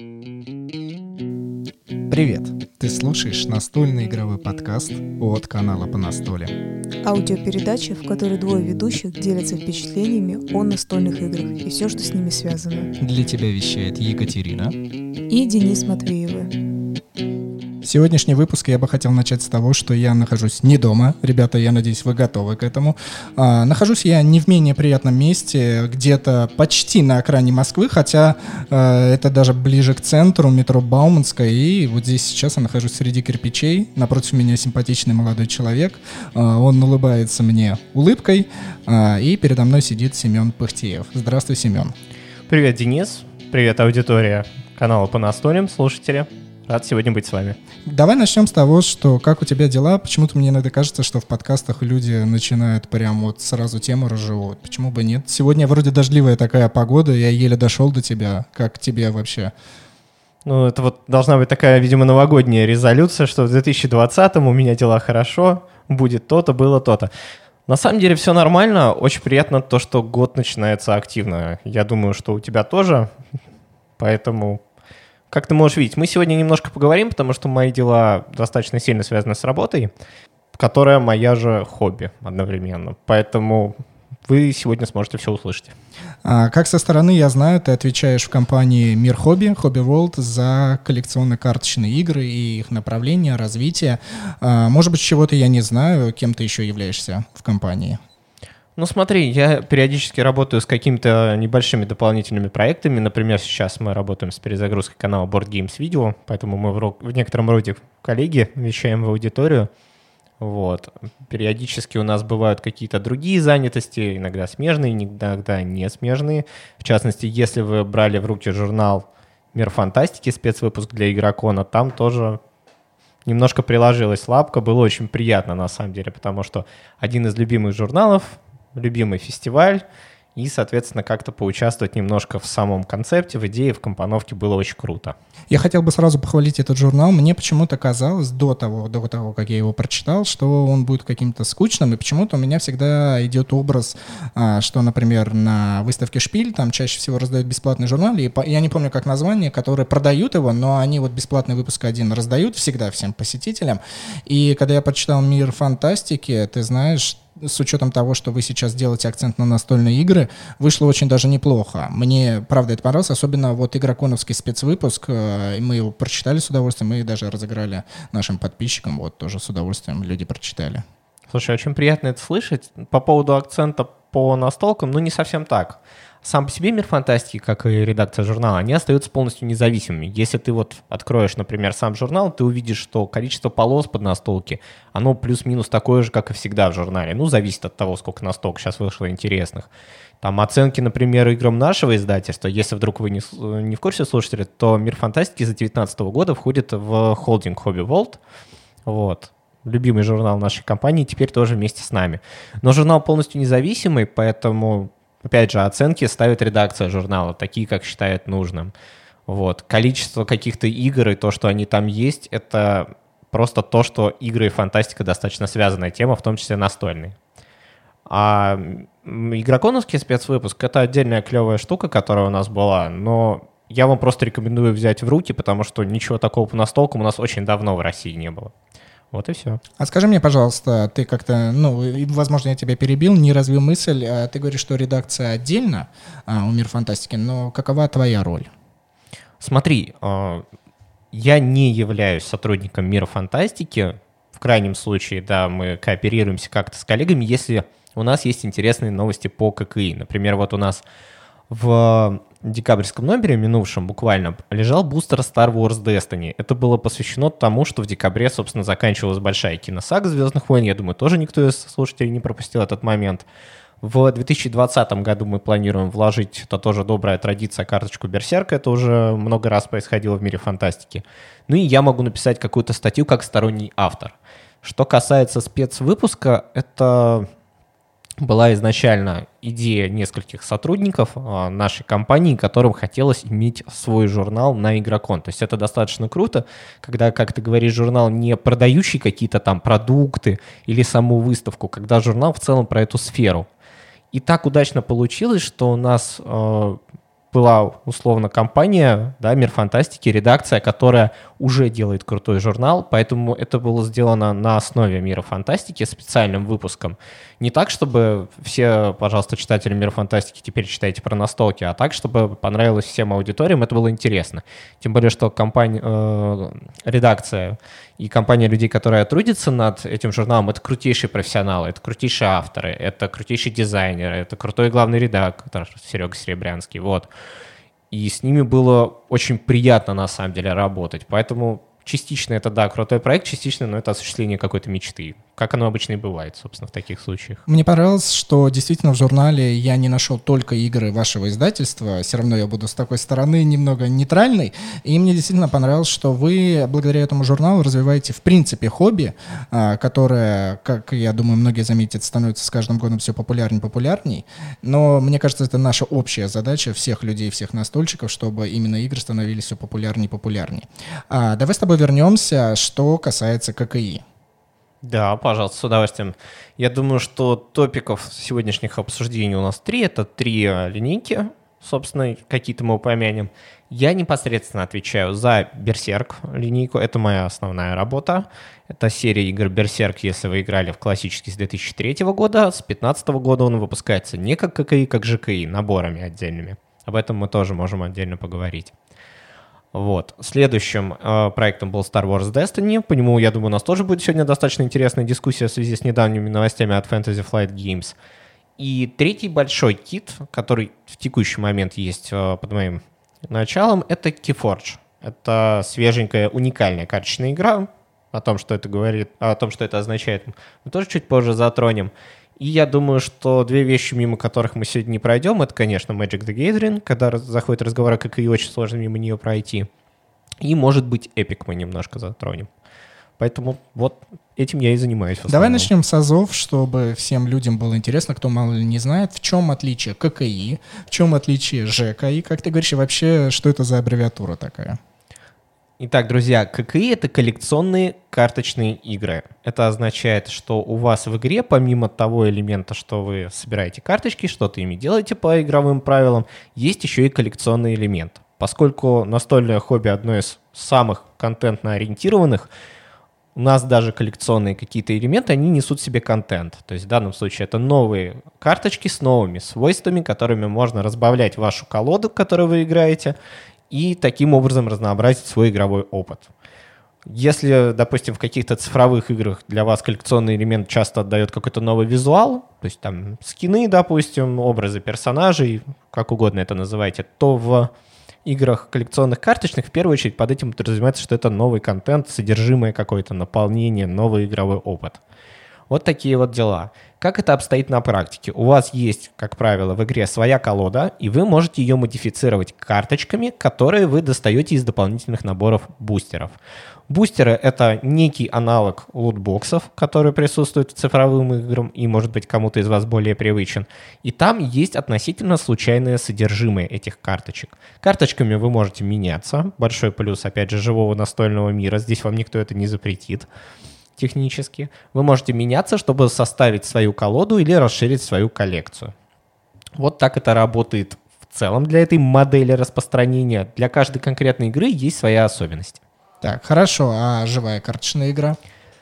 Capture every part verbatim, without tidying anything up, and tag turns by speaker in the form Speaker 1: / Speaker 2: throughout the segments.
Speaker 1: Привет! Ты слушаешь настольный игровой подкаст от канала «По настоле».
Speaker 2: Аудиопередача, в которой двое ведущих делятся впечатлениями о настольных играх и все, что с ними связано.
Speaker 1: Для тебя вещает Екатерина
Speaker 2: и Денис Матвеевы.
Speaker 1: Сегодняшний выпуск я бы хотел начать с того, что я нахожусь не дома. Ребята, я надеюсь, вы готовы к этому. А, нахожусь я не в менее приятном месте, где-то почти на окраине Москвы, хотя а, это даже ближе к центру, метро Бауманская. И вот здесь сейчас я нахожусь среди кирпичей. Напротив меня симпатичный молодой человек. А, он улыбается мне улыбкой. А, и передо мной сидит Семен Пыхтеев. Здравствуй, Семен.
Speaker 3: Привет, Денис. Привет, аудитория канала «По настолям», слушатели. Рад сегодня быть с вами.
Speaker 1: Давай начнем с того, что как у тебя дела? Почему-то мне иногда кажется, что в подкастах люди начинают прям вот сразу тему разжевывать. Почему бы нет? Сегодня вроде дождливая такая погода, я еле дошел до тебя. Как тебе вообще?
Speaker 3: Ну, это вот должна быть такая, видимо, новогодняя резолюция, что в две тысячи двадцатом у меня дела хорошо, будет то-то, было то-то. На самом деле все нормально, очень приятно то, что год начинается активно. Я думаю, что у тебя тоже, поэтому... Как ты можешь видеть, мы сегодня немножко поговорим, потому что мои дела достаточно сильно связаны с работой, которая моя же хобби одновременно. Поэтому вы сегодня сможете все услышать.
Speaker 1: А, как со стороны я знаю, ты отвечаешь в компании Мир Хобби, Hobby World за коллекционно-карточные игры и их направление, развитие. А, может быть, чего-то я не знаю, кем ты еще являешься в компании?
Speaker 3: Ну смотри, я периодически работаю с какими-то небольшими дополнительными проектами. Например, сейчас мы работаем с перезагрузкой канала Board Games Video, поэтому мы в, ро- в некотором роде коллеги, вещаем в аудиторию. Вот. Периодически у нас бывают какие-то другие занятости, иногда смежные, иногда не смежные. В частности, если вы брали в руки журнал «Мир фантастики», спецвыпуск для Игрокона, там тоже... Немножко приложилась лапка, было очень приятно на самом деле, потому что один из любимых журналов, любимый фестиваль, и, соответственно, как-то поучаствовать немножко в самом концепте, в идее, в компоновке было очень круто.
Speaker 1: Я хотел бы сразу похвалить этот журнал. Мне почему-то казалось до того, до того, как я его прочитал, что он будет каким-то скучным, и почему-то у меня всегда идет образ, что, например, на выставке «Шпиль» там чаще всего раздают бесплатный журнал, и я не помню, как название, которые продают его, но они вот бесплатный выпуск один раздают всегда всем посетителям. И когда я прочитал «Мир фантастики», ты знаешь, с учетом того, что вы сейчас делаете акцент на настольные игры, вышло очень даже неплохо. Мне, правда, это понравилось, особенно вот игроконовский спецвыпуск, мы его прочитали с удовольствием, мы даже разыграли нашим подписчикам, вот тоже с удовольствием люди прочитали.
Speaker 3: Слушай, очень приятно это слышать. По поводу акцента по настолкам, ну не совсем так. Сам по себе «Мир фантастики», как и редакция журнала, они остаются полностью независимыми. Если ты вот откроешь, например, сам журнал, ты увидишь, что количество полос под настолки, оно плюс-минус такое же, как и всегда в журнале. Ну, зависит от того, сколько настолок сейчас вышло интересных. Там оценки, например, играм нашего издательства, если вдруг вы не, не в курсе, слушатели, то «Мир фантастики» за две тысячи девятнадцатого года входит в холдинг Hobby World. Вот. Любимый журнал нашей компании теперь тоже вместе с нами. Но журнал полностью независимый, поэтому... Опять же, оценки ставит редакция журнала, такие, как считает нужным. Вот. Количество каких-то игр и то, что они там есть, это просто то, что игры и фантастика достаточно связанная тема, в том числе настольные. А игроконовский спецвыпуск — это отдельная клевая штука, которая у нас была, но я вам просто рекомендую взять в руки, потому что ничего такого по настолкам у нас очень давно в России не было. Вот и все.
Speaker 1: А скажи мне, пожалуйста, ты как-то, ну, возможно, я тебя перебил, не развил мысль. Ты говоришь, что редакция отдельно а, у «Мир фантастики», но какова твоя роль?
Speaker 3: Смотри, я не являюсь сотрудником «Мира фантастики». В крайнем случае, да, мы кооперируемся как-то с коллегами, если у нас есть интересные новости по ККИ. Например, вот у нас в декабрьском номере, минувшем буквально, лежал бустер Star Wars Destiny. Это было посвящено тому, что в декабре, собственно, заканчивалась большая киносага «Звездных войн». Я думаю, тоже никто из слушателей не пропустил этот момент. В две тысячи двадцатом году мы планируем вложить, это тоже добрая традиция, карточку Берсерка. Это уже много раз происходило в «Мире фантастики». Ну и я могу написать какую-то статью как сторонний автор. Что касается спецвыпуска, это... была изначально идея нескольких сотрудников нашей компании, которым хотелось иметь свой журнал на Игрокон. То есть это достаточно круто, когда, как ты говоришь, журнал не продающий какие-то там продукты или саму выставку, когда журнал в целом про эту сферу. И так удачно получилось, что у нас э, была условно компания, да, «Мир фантастики», редакция, которая уже делает крутой журнал, поэтому это было сделано на основе «Мира фантастики» специальным выпуском. Не так, чтобы все, пожалуйста, читатели «Мира фантастики» теперь читайте про настолки, а так, чтобы понравилось всем аудиториям, это было интересно. Тем более, что компания, э, редакция и компания людей, которая трудится над этим журналом, это крутейшие профессионалы, это крутейшие авторы, это крутейшие дизайнеры, это крутой главный редактор Серега Серебрянский, вот. И с ними было очень приятно, на самом деле, работать. Поэтому частично это, да, крутой проект, частично, но это осуществление какой-то мечты. Как оно обычно и бывает, собственно, в таких случаях.
Speaker 1: Мне понравилось, что действительно в журнале я не нашел только игры вашего издательства. Все равно я буду с такой стороны немного нейтральной. И мне действительно понравилось, что вы благодаря этому журналу развиваете в принципе хобби, которое, как я думаю, многие заметят, становится с каждым годом все популярнее и популярней. Но мне кажется, это наша общая задача всех людей, всех настольщиков, чтобы именно игры становились все популярнее и популярнее. А, давай с тобой вернемся, что касается ККИ.
Speaker 3: Да, пожалуйста, с удовольствием. Я думаю, что топиков сегодняшних обсуждений у нас три. Это три линейки, собственно, какие-то мы упомянем. Я непосредственно отвечаю за Берсерк линейку. Это моя основная работа. Это серия игр Берсерк, если вы играли в классический с две тысячи третьего года. С две тысячи пятнадцатого года он выпускается не как ККИ, как ЖКИ, наборами отдельными. Об этом мы тоже можем отдельно поговорить. Вот. Следующим э, проектом был Star Wars Destiny. По нему, я думаю, у нас тоже будет сегодня достаточно интересная дискуссия в связи с недавними новостями от Fantasy Flight Games. И третий большой кит, который в текущий момент есть э, под моим началом, это Keyforge. Это свеженькая, уникальная карточная игра. О том, что это говорит, о том, что это означает, мы тоже чуть позже затронем. И я думаю, что две вещи, мимо которых мы сегодня не пройдем, это, конечно, Magic the Gathering, когда заходит разговор, как и очень сложно мимо нее пройти. И, может быть, Epic мы немножко затронем. Поэтому вот этим я и занимаюсь.
Speaker 1: Давай начнем с азов, чтобы всем людям было интересно, кто мало ли не знает, в чем отличие ККИ, в чем отличие ЖКИ, как ты говоришь, и вообще, что это за аббревиатура такая?
Speaker 3: Итак, друзья, ККИ — это коллекционные карточные игры. Это означает, что у вас в игре, помимо того элемента, что вы собираете карточки, что-то ими делаете по игровым правилам, есть еще и коллекционный элемент. Поскольку настольное хобби одно из самых контентно-ориентированных, у нас даже коллекционные какие-то элементы, они несут в себе контент. То есть в данном случае это новые карточки с новыми свойствами, которыми можно разбавлять вашу колоду, в которой вы играете, и таким образом разнообразить свой игровой опыт. Если, допустим, в каких-то цифровых играх для вас коллекционный элемент часто отдает какой-то новый визуал, то есть там скины, допустим, образы персонажей, как угодно это называйте, то в играх коллекционных карточных в первую очередь под этим подразумевается, что это новый контент, содержимое какое-то, наполнение, новый игровой опыт. Вот такие вот дела. Как это обстоит на практике? У вас есть, как правило, в игре своя колода, и вы можете ее модифицировать карточками, которые вы достаете из дополнительных наборов бустеров. Бустеры — это некий аналог лутбоксов, которые присутствуют в цифровым играм и, может быть, кому-то из вас более привычен. И там есть относительно случайное содержимое этих карточек. Карточками вы можете меняться. Большой плюс, опять же, живого настольного мира. Здесь вам никто это не запретит. Технически. Вы можете меняться, чтобы составить свою колоду или расширить свою коллекцию. Вот так это работает в целом для этой модели распространения. Для каждой конкретной игры есть свои особенности.
Speaker 1: Так, хорошо. А живая карточная игра?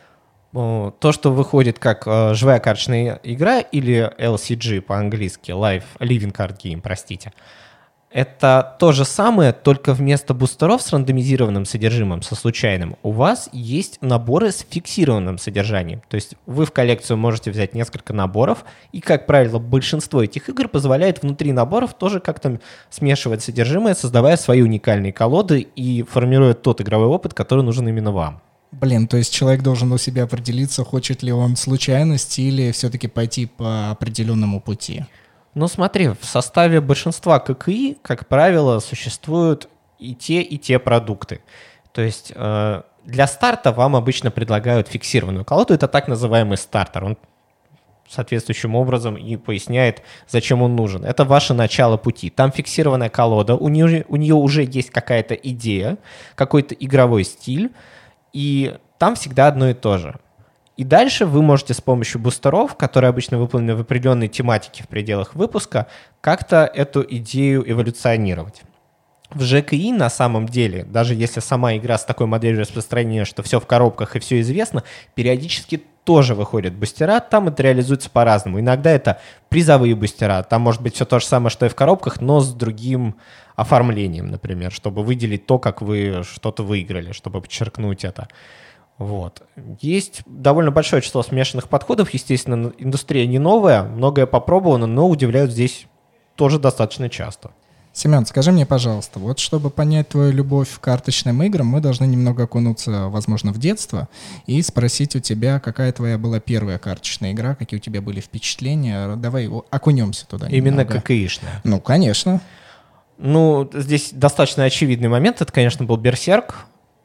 Speaker 3: То, что выходит как э, живая карточная игра или эл си джи по-английски, Live, Living Card Game, простите, это то же самое, только вместо бустеров с рандомизированным содержимым, со случайным, у вас есть наборы с фиксированным содержанием. То есть вы в коллекцию можете взять несколько наборов, и, как правило, большинство этих игр позволяет внутри наборов тоже как-то смешивать содержимое, создавая свои уникальные колоды и формируя тот игровой опыт, который нужен именно вам.
Speaker 1: Блин, то есть человек должен у себя определиться, хочет ли он случайность или все-таки пойти по определенному пути.
Speaker 3: Ну смотри, в составе большинства ККИ, как правило, существуют и те, и те продукты. То есть э, для старта вам обычно предлагают фиксированную колоду. Это так называемый стартер. Он соответствующим образом и поясняет, зачем он нужен. Это ваше начало пути. Там фиксированная колода, у нее, у нее уже есть какая-то идея, какой-то игровой стиль, и там всегда одно и то же. И дальше вы можете с помощью бустеров, которые обычно выполнены в определенной тематике в пределах выпуска, как-то эту идею эволюционировать. В джи кей и на самом деле, даже если сама игра с такой моделью распространения, что все в коробках и все известно, периодически тоже выходят бустера, там это реализуется по-разному. Иногда это призовые бустера, там может быть все то же самое, что и в коробках, но с другим оформлением, например, чтобы выделить то, как вы что-то выиграли, чтобы подчеркнуть это. Вот. Есть довольно большое число смешанных подходов, естественно, индустрия не новая, многое попробовано, но удивляют здесь тоже достаточно часто.
Speaker 1: Семен, скажи мне, пожалуйста, вот чтобы понять твою любовь к карточным играм, мы должны немного окунуться, возможно, в детство и спросить у тебя, какая твоя была первая карточная игра, какие у тебя были впечатления. Давай окунемся туда.
Speaker 3: Именно
Speaker 1: немного.
Speaker 3: ККИшная.
Speaker 1: Ну, конечно.
Speaker 3: Ну, здесь достаточно очевидный момент. Это, конечно, был Берсерк.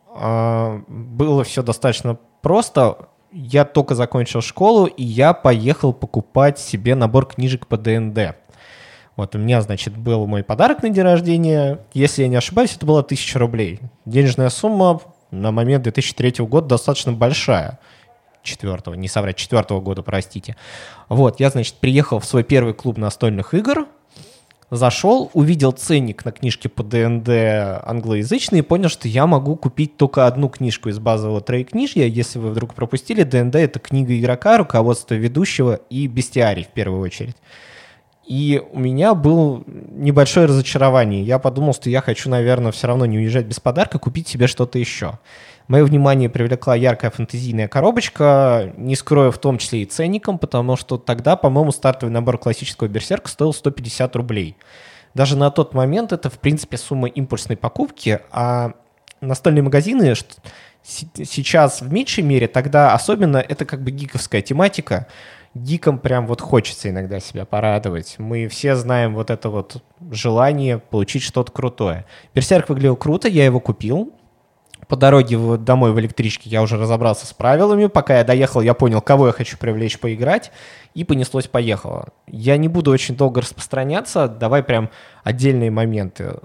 Speaker 3: Было все достаточно просто. Я только закончил школу, и я поехал покупать себе набор книжек по дэ энд дэ. Вот у меня, значит, был мой подарок на день рождения. Если я не ошибаюсь, это было тысяча рублей. Денежная сумма на момент две тысячи третьего года достаточно большая. Четвертого, не соврать, четвертого года, простите. Вот, я, значит, приехал в свой первый клуб настольных игр, зашел, увидел ценник на книжки по дэ энд дэ англоязычные и понял, что я могу купить только одну книжку из базового троекнижья. Если вы вдруг пропустили, дэ энд дэ — это книга игрока, руководство ведущего и бестиарий в первую очередь. И у меня было небольшое разочарование. Я подумал, что я хочу, наверное, все равно не уезжать без подарка, купить себе что-то еще. Мое внимание привлекла яркая фэнтезийная коробочка, не скрою, в том числе и ценником, потому что тогда, по-моему, стартовый набор классического Берсерка стоил сто пятьдесят рублей. Даже на тот момент это, в принципе, сумма импульсной покупки, а настольные магазины сейчас в меньшей мере, тогда особенно это как бы гиковская тематика. Гикам прям вот хочется иногда себя порадовать. Мы все знаем вот это вот желание получить что-то крутое. Берсерк выглядел круто, я его купил. По дороге домой в электричке я уже разобрался с правилами. Пока я доехал, я понял, кого я хочу привлечь поиграть. И понеслось-поехало. Я не буду очень долго распространяться. Давай прям отдельные моменты.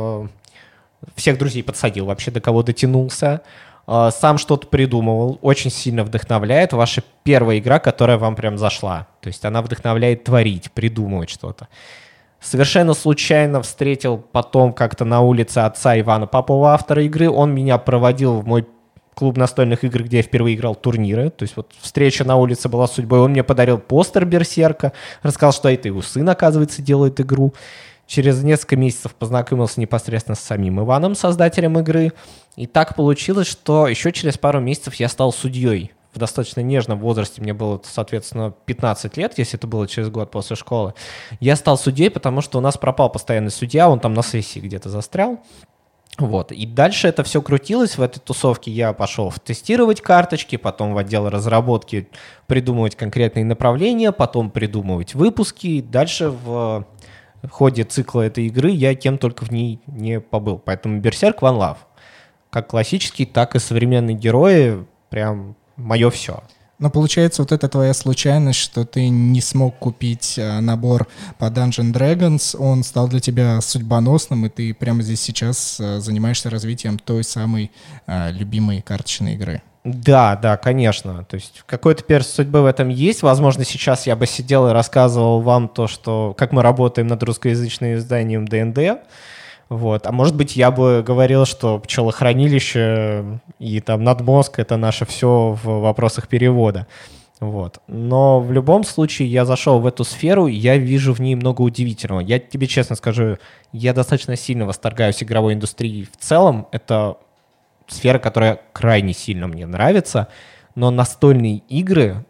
Speaker 3: Всех друзей подсадил, вообще до кого дотянулся. Сам что-то придумывал. Очень сильно вдохновляет. Ваша первая игра, которая вам прям зашла. То есть она вдохновляет творить, придумывать что-то. Совершенно случайно встретил потом как-то на улице отца Ивана Попова, автора игры. Он меня проводил в мой клуб настольных игр, где я впервые играл турниры. То есть вот встреча на улице была судьбой. Он мне подарил постер Берсерка, рассказал, что это его сын, оказывается, делает игру. Через несколько месяцев познакомился непосредственно с самим Иваном, создателем игры. И так получилось, что еще через пару месяцев я стал судьей. В достаточно нежном возрасте, мне было, соответственно, пятнадцать лет, если это было через год после школы. Я стал судьей, потому что у нас пропал постоянный судья, он там на сессии где-то застрял. Вот. И дальше это все крутилось. В этой тусовке я пошел тестировать карточки, потом в отдел разработки придумывать конкретные направления, потом придумывать выпуски. Дальше в ходе цикла этой игры я кем только в ней не побыл. Поэтому Берсерк One Love. Как классический, так и современные герои прям... мое все.
Speaker 1: Но получается, вот это твоя случайность, что ты не смог купить а, набор по Dungeons Dragons, он стал для тебя судьбоносным, и ты прямо здесь сейчас а, занимаешься развитием той самой а, любимой карточной игры.
Speaker 3: Да, да, конечно. То есть какой-то перст судьбы в этом есть. Возможно, сейчас я бы сидел и рассказывал вам то, что как мы работаем над русскоязычным изданием дэ энд дэ. Вот. А может быть, я бы говорил, что пчелохранилище и там надмозг — это наше все в вопросах перевода. Вот. Но в любом случае я зашел в эту сферу, и я вижу в ней много удивительного. Я тебе честно скажу, я достаточно сильно восторгаюсь игровой индустрией в целом. Это сфера, которая крайне сильно мне нравится. Но настольные игры...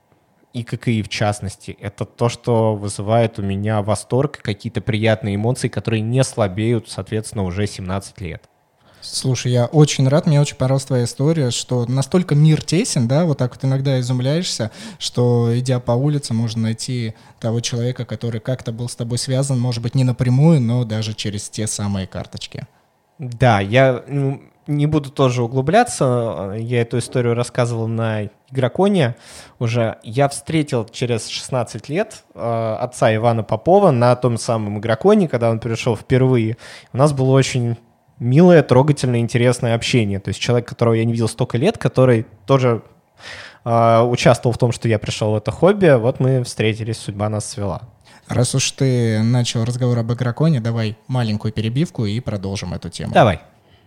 Speaker 3: и ККИ в частности, это то, что вызывает у меня восторг, какие-то приятные эмоции, которые не слабеют, соответственно, уже семнадцать лет.
Speaker 1: Слушай, я очень рад, мне очень понравилась твоя история, что настолько мир тесен, да, вот так вот иногда изумляешься, что, идя по улице, можно найти того человека, который как-то был с тобой связан, может быть, не напрямую, но даже через те самые карточки.
Speaker 3: Да, я ну, не буду тоже углубляться, я эту историю рассказывал на Игроконе уже. Я встретил через шестнадцать лет э, отца Ивана Попова на том самом Игроконе, когда он пришел впервые. У нас было очень милое, трогательное, интересное общение. То есть человек, которого я не видел столько лет, который тоже э, участвовал в том, что я пришел в это хобби, вот мы встретились, судьба нас свела.
Speaker 1: Раз уж ты начал разговор об игроконе, давай маленькую перебивку и продолжим эту тему.
Speaker 3: Давай.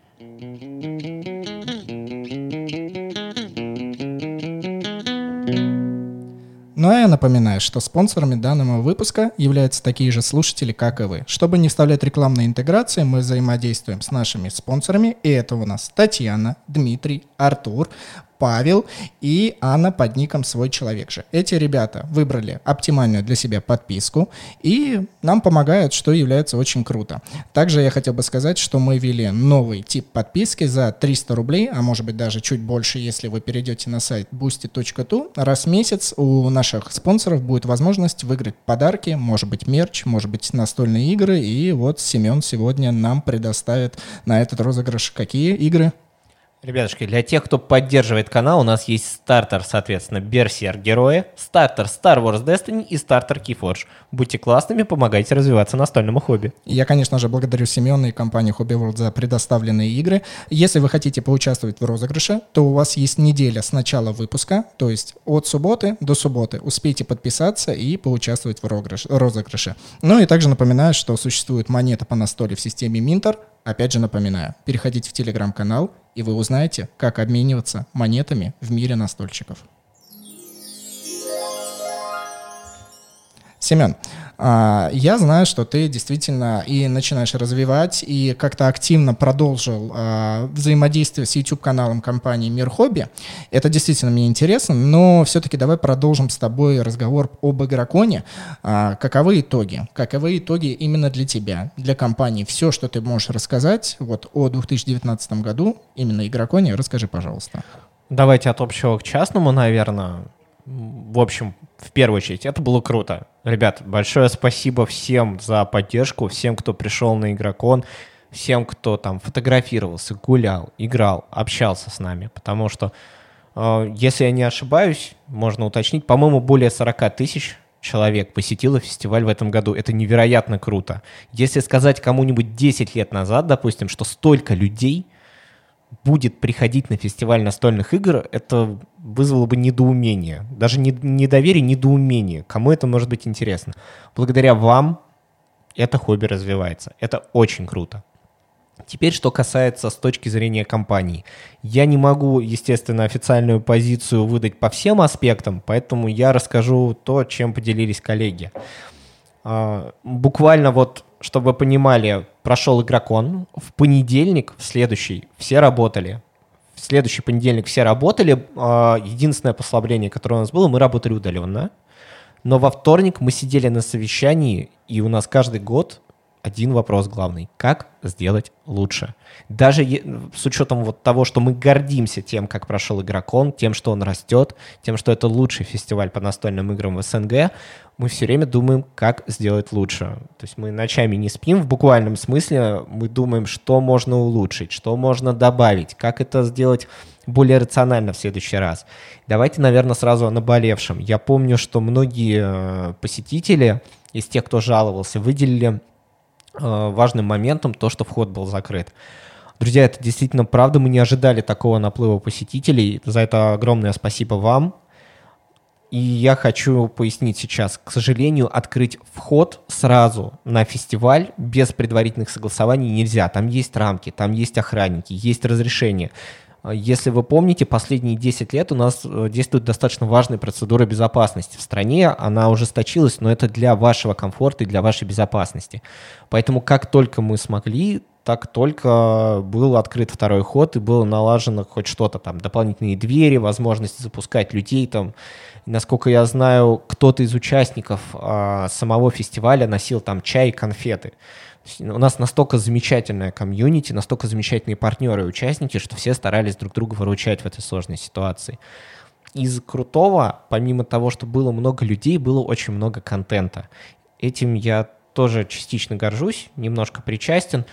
Speaker 1: Ну а я напоминаю, что спонсорами данного выпуска являются такие же слушатели, как и вы. Чтобы не вставлять рекламные интеграции, мы взаимодействуем с нашими спонсорами, и это у нас Татьяна, Дмитрий, Артур, Павел и Анна под ником «Свой человек же». Эти ребята выбрали оптимальную для себя подписку и нам помогают, что является очень круто. Также я хотел бы сказать, что мы ввели новый тип подписки за триста рублей, а может быть даже чуть больше, если вы перейдете на сайт boosty точка ту. Раз в месяц у наших спонсоров будет возможность выиграть подарки, может быть мерч, может быть настольные игры. И вот Семен сегодня нам предоставит на этот розыгрыш какие игры?
Speaker 3: Ребятушки, для тех, кто поддерживает канал, у нас есть стартер, соответственно, Берсерк Герои, стартер Star Wars Destiny и стартер Keyforge. Будьте классными, помогайте развиваться настольному хобби.
Speaker 1: Я, конечно же, благодарю Семена и компанию Hobby World за предоставленные игры. Если вы хотите поучаствовать в розыгрыше, то у вас есть неделя с начала выпуска, то есть от субботы до субботы. Успейте подписаться и поучаствовать в розыгрыше. Ну и также напоминаю, что существует монета по настоле в системе Minter. Опять же напоминаю, переходите в телеграм-канал, и вы узнаете, как обмениваться монетами в мире настольщиков. Семен, я знаю, что ты действительно и начинаешь развивать, и как-то активно продолжил взаимодействие с YouTube-каналом компании «Мир Хобби». Это действительно мне интересно, но все-таки давай продолжим с тобой разговор об игроконе. Каковы итоги? Каковы итоги именно для тебя, для компании? Все, что ты можешь рассказать вот о две тысячи девятнадцатом году, именно игроконе, расскажи, пожалуйста.
Speaker 3: Давайте от общего к частному, наверное. В общем, в первую очередь, это было круто. Ребят, большое спасибо всем за поддержку, всем, кто пришел на игрокон, всем, кто там фотографировался, гулял, играл, общался с нами. Потому что, э, если я не ошибаюсь, можно уточнить, по-моему, более сорок тысяч человек посетило фестиваль в этом году. Это невероятно круто. Если сказать кому-нибудь десять лет назад, допустим, что столько людей будет приходить на фестиваль настольных игр, это вызвало бы недоумение. Даже не недоверие, недоумение. Кому это может быть интересно? Благодаря вам это хобби развивается. Это очень круто. Теперь, что касается с точки зрения компании. Я не могу, естественно, официальную позицию выдать по всем аспектам, поэтому я расскажу то, чем поделились коллеги. Буквально вот, чтобы вы понимали, прошел игрокон. В понедельник, в следующий, все работали. В следующий понедельник все работали. Единственное послабление, которое у нас было, мы работали удаленно. Но во вторник мы сидели на совещании, и у нас каждый год один вопрос главный. Как сделать лучше? Даже с учетом вот того, что мы гордимся тем, как прошел игрокон, тем, что он растет, тем, что это лучший фестиваль по настольным играм в СНГ, мы все время думаем, как сделать лучше. То есть мы ночами не спим, в буквальном смысле мы думаем, что можно улучшить, что можно добавить, как это сделать более рационально в следующий раз. Давайте, наверное, сразу о наболевшем. Я помню, что многие посетители из тех, кто жаловался, выделили важным моментом то, что вход был закрыт. Друзья, это действительно правда. Мы не ожидали такого наплыва посетителей. За это огромное спасибо вам. И я хочу пояснить сейчас. К сожалению, открыть вход сразу на фестиваль без предварительных согласований нельзя. Там есть рамки, там есть охранники, есть разрешения. Если вы помните, последние десять лет у нас действует достаточно важная процедура безопасности в стране. Она ужесточилась, но это для вашего комфорта и для вашей безопасности. Поэтому как только мы смогли, так только был открыт второй ход и было налажено хоть что-то там, дополнительные двери, возможность запускать людей там. Насколько я знаю, кто-то из участников а, самого фестиваля носил там чай и конфеты. У нас настолько замечательная комьюнити, настолько замечательные партнеры и участники, что все старались друг друга выручать в этой сложной ситуации. Из крутого, помимо того, что было много людей, было очень много контента. Этим я тоже частично горжусь, немножко причастен.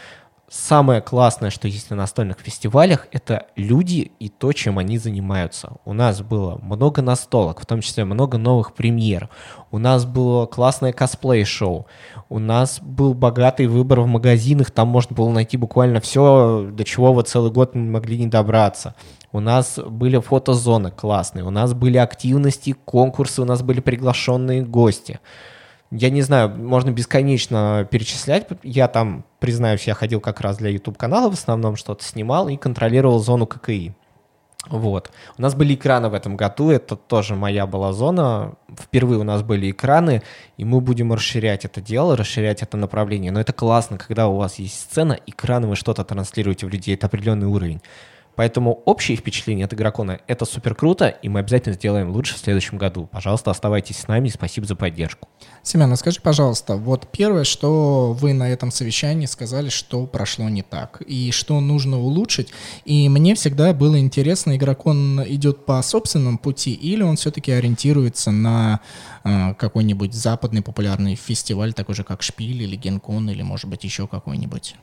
Speaker 3: самое классное, что есть на настольных фестивалях, это люди и то, чем они занимаются. У нас было много настолок, в том числе много новых премьер. У нас было классное косплей-шоу. У нас был богатый выбор в магазинах, там можно было найти буквально все, до чего вы целый год не могли не добраться. У нас были фотозоны классные, у нас были активности, конкурсы, у нас были приглашенные гости. Я не знаю, можно бесконечно перечислять. Я там, признаюсь, я ходил как раз для YouTube-канала, в основном что-то снимал и контролировал зону ка ка и. Вот. У нас были экраны в этом году, это тоже моя была зона. Впервые у нас были экраны, и мы будем расширять это дело, расширять это направление. Но это классно, когда у вас есть сцена, экраны, вы что-то транслируете в людей, это определенный уровень. Поэтому общее впечатление от Игрокона — это супер круто, и мы обязательно сделаем лучше в следующем году. Пожалуйста, оставайтесь с нами, спасибо за поддержку.
Speaker 1: Семен, а скажи, пожалуйста, вот первое, что вы на этом совещании сказали, что прошло не так, и что нужно улучшить. И мне всегда было интересно, Игрокон идет по собственному пути, или он все-таки ориентируется на э, какой-нибудь западный популярный фестиваль, такой же как Шпиль или Генкон, или, может быть, еще какой-нибудь?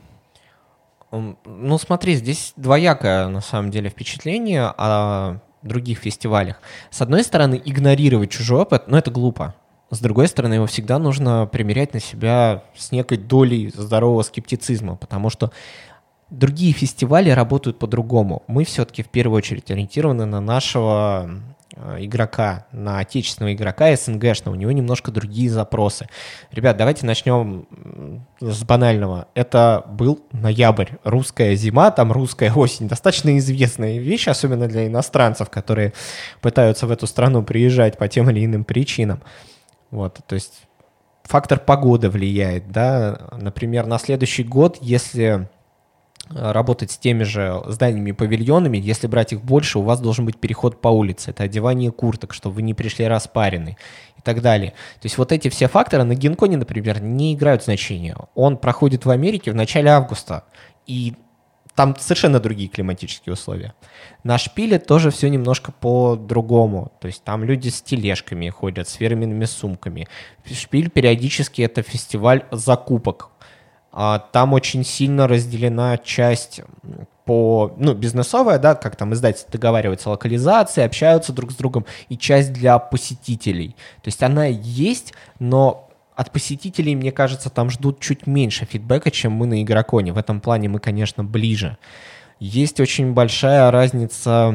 Speaker 3: Ну, смотри, здесь двоякое, на самом деле, впечатление о других фестивалях. С одной стороны, игнорировать чужой опыт, ну, это глупо. С другой стороны, его всегда нужно примерять на себя с некой долей здорового скептицизма, потому что другие фестивали работают по-другому. Мы все-таки в первую очередь ориентированы на нашего игрока, на отечественного игрока эс эн гэшного, у него немножко другие запросы. Ребят, давайте начнем с банального. Это был ноябрь, русская зима, там русская осень, достаточно известная вещь, особенно для иностранцев, которые пытаются в эту страну приезжать по тем или иным причинам. Вот, то есть фактор погоды влияет, да, например, на следующий год, если работать с теми же зданиями и павильонами, если брать их больше, у вас должен быть переход по улице, это одевание курток, чтобы вы не пришли распарены и так далее. То есть вот эти все факторы на Генконе, например, не играют значения. Он проходит в Америке в начале августа, и там совершенно другие климатические условия. На Шпиле тоже все немножко по-другому. То есть там люди с тележками ходят, с фирменными сумками. Шпиль периодически это фестиваль закупок. Там очень сильно разделена часть по, ну, бизнесовая, да, как там издатели договариваются о локализации, общаются друг с другом, и часть для посетителей. То есть она есть, но от посетителей, мне кажется, там ждут чуть меньше фидбэка, чем мы на Игроконе. В этом плане мы, конечно, ближе. Есть очень большая разница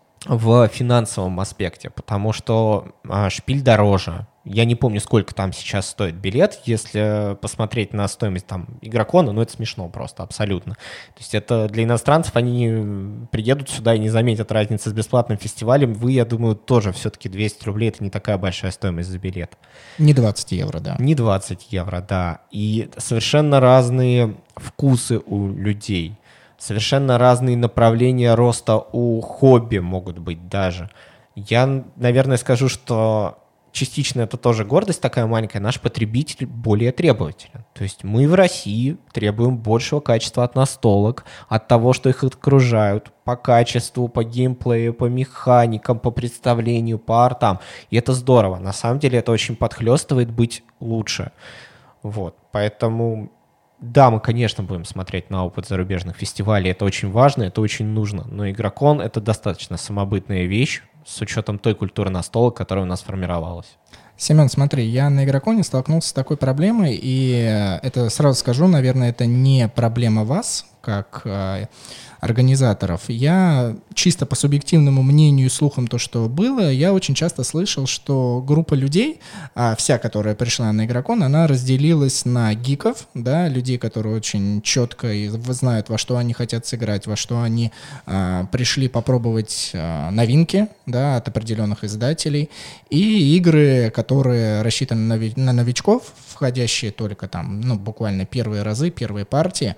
Speaker 3: в финансовом аспекте, потому что а, Шпиль дороже. Я не помню, сколько там сейчас стоит билет, если посмотреть на стоимость там Игрокона, ну это смешно просто, абсолютно. То есть это для иностранцев, они приедут сюда и не заметят разницы с бесплатным фестивалем. Вы, я думаю, тоже все-таки двести рублей, это не такая большая стоимость за билет.
Speaker 1: Не двадцать евро, да.
Speaker 3: Не двадцать евро, да. И совершенно разные вкусы у людей. Совершенно разные направления роста у хобби могут быть даже. Я, наверное, скажу, что частично это тоже гордость такая маленькая. Наш потребитель более требователен. То есть мы в России требуем большего качества от настолок, от того, что их окружают, по качеству, по геймплею, по механикам, по представлению, по артам. И это здорово. На самом деле это очень подхлестывает быть лучше. Вот. Поэтому... Да, мы, конечно, будем смотреть на опыт зарубежных фестивалей, это очень важно, это очень нужно, но Игрокон — это достаточно самобытная вещь с учетом той культуры настолок, которая у нас формировалась.
Speaker 1: Семен, смотри, я на Игроконе столкнулся с такой проблемой, и это, сразу скажу, наверное, это не проблема вас, как э, организаторов. Я чисто по субъективному мнению и слухам, то, что было, я очень часто слышал, что группа людей, а вся, которая пришла на Игрокон, она разделилась на гиков, да, людей, которые очень четко и знают, во что они хотят сыграть, во что они а, пришли попробовать а, новинки, да, от определенных издателей, и игры, которые рассчитаны на, ви- на новичков, входящие только там, ну, буквально первые разы, первые партии.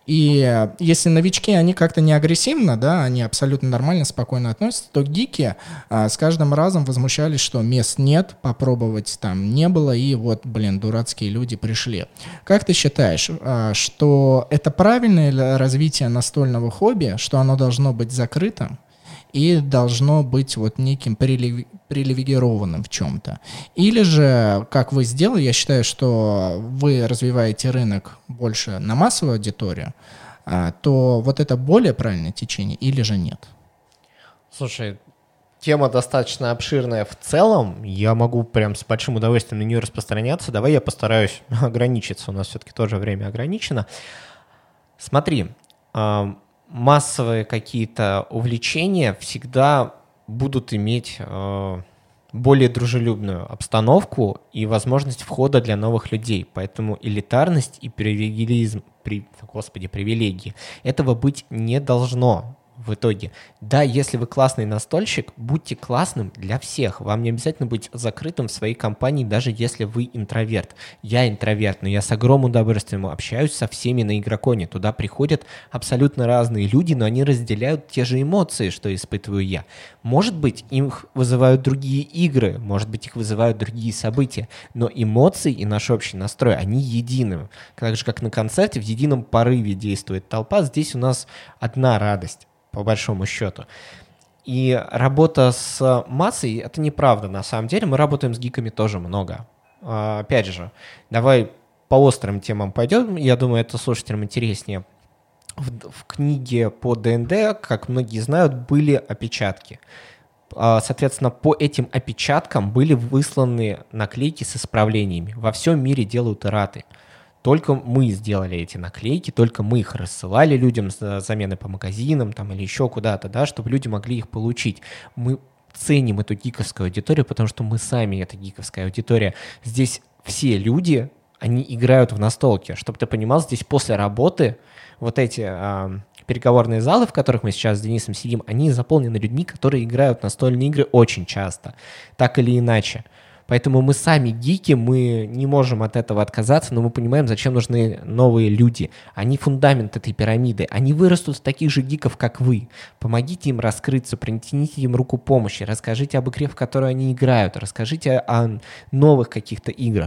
Speaker 1: И если новички, они как-то не агрессивно, да, они абсолютно нормально, спокойно относятся, то гики а, с каждым разом возмущались, что мест нет, попробовать там не было, и вот, блин, дурацкие люди пришли. Как ты считаешь, а, что это правильное развитие настольного хобби, что оно должно быть закрытым и должно быть вот неким прилив... привилегированным в чем-то? Или же, как вы сделали, я считаю, что вы развиваете рынок больше на массовую аудиторию, а, то вот это более правильное течение или же нет?
Speaker 3: Слушай, тема достаточно обширная в целом. Я могу прям с большим удовольствием на нее распространяться. Давай я постараюсь ограничиться. У нас все-таки тоже время ограничено. Смотри, массовые какие-то увлечения всегда будут иметь более дружелюбную обстановку и возможность входа для новых людей. Поэтому элитарность и привилегизм, при, господи, привилегии этого быть не должно. В итоге, да, если вы классный настольщик, будьте классным для всех. Вам не обязательно быть закрытым в своей компании, даже если вы интроверт. Я интроверт, но я с огромным удовольствием общаюсь со всеми на Игроконе. Туда приходят абсолютно разные люди, но они разделяют те же эмоции, что испытываю я. Может быть, их вызывают другие игры, может быть, их вызывают другие события, но эмоции и наш общий настрой, они едины. Так же, как на концерте, в едином порыве действует толпа, здесь у нас одна радость, по большому счету. И работа с массой — это неправда на самом деле. Мы работаем с гиками тоже много. А, опять же, давай по острым темам пойдем. Я думаю, это слушателям интереснее. В, в книге по ДНД, как многие знают, были опечатки. А, соответственно, по этим опечаткам были высланы наклейки с исправлениями. Во всем мире делают эрраты. Только мы сделали эти наклейки, только мы их рассылали людям с заменой по магазинам там, или еще куда-то, да, чтобы люди могли их получить. Мы ценим эту гиковскую аудиторию, потому что мы сами эта гиковская аудитория. Здесь все люди, они играют в настолки. Чтобы ты понимал, здесь после работы вот эти а, переговорные залы, в которых мы сейчас с Денисом сидим, они заполнены людьми, которые играют в настольные игры очень часто, так или иначе. Поэтому мы сами гики, мы не можем от этого отказаться, но мы понимаем, зачем нужны новые люди. Они фундамент этой пирамиды. Они вырастут с таких же гиков, как вы. Помогите им раскрыться, протяните им руку помощи, расскажите об игре, в которую они играют, расскажите о новых каких-то играх.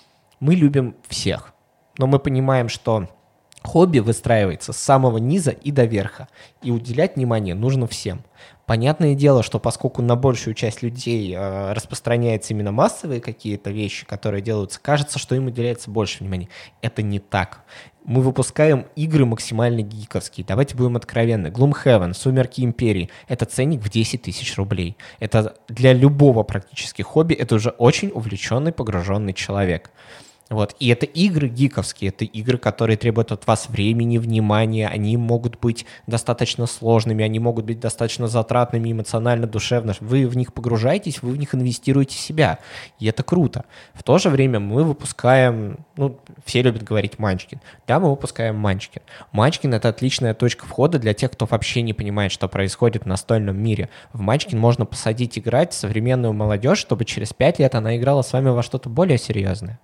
Speaker 3: Мы любим всех, но мы понимаем, что хобби выстраивается с самого низа и до верха, и уделять внимание нужно всем. Понятное дело, что поскольку на большую часть людей э, распространяются именно массовые какие-то вещи, которые делаются, кажется, что им уделяется больше внимания. Это не так. Мы выпускаем игры максимально гиковские. Давайте будем откровенны. Gloomhaven, Сумерки Империи — это ценник в десять тысяч рублей. Это для любого практически хобби, это уже очень увлеченный, погруженный человек. Вот. И это игры гиковские, это игры, которые требуют от вас времени, внимания, они могут быть достаточно сложными, они могут быть достаточно затратными эмоционально, душевно. Вы в них погружаетесь, вы в них инвестируете себя, и это круто. В то же время мы выпускаем, ну, все любят говорить Munchkin. Да, мы выпускаем Munchkin. Munchkin — это отличная точка входа для тех, кто вообще не понимает, что происходит в настольном мире. В Munchkin можно посадить играть современную молодежь, чтобы через пять лет она играла с вами во что-то более серьезное.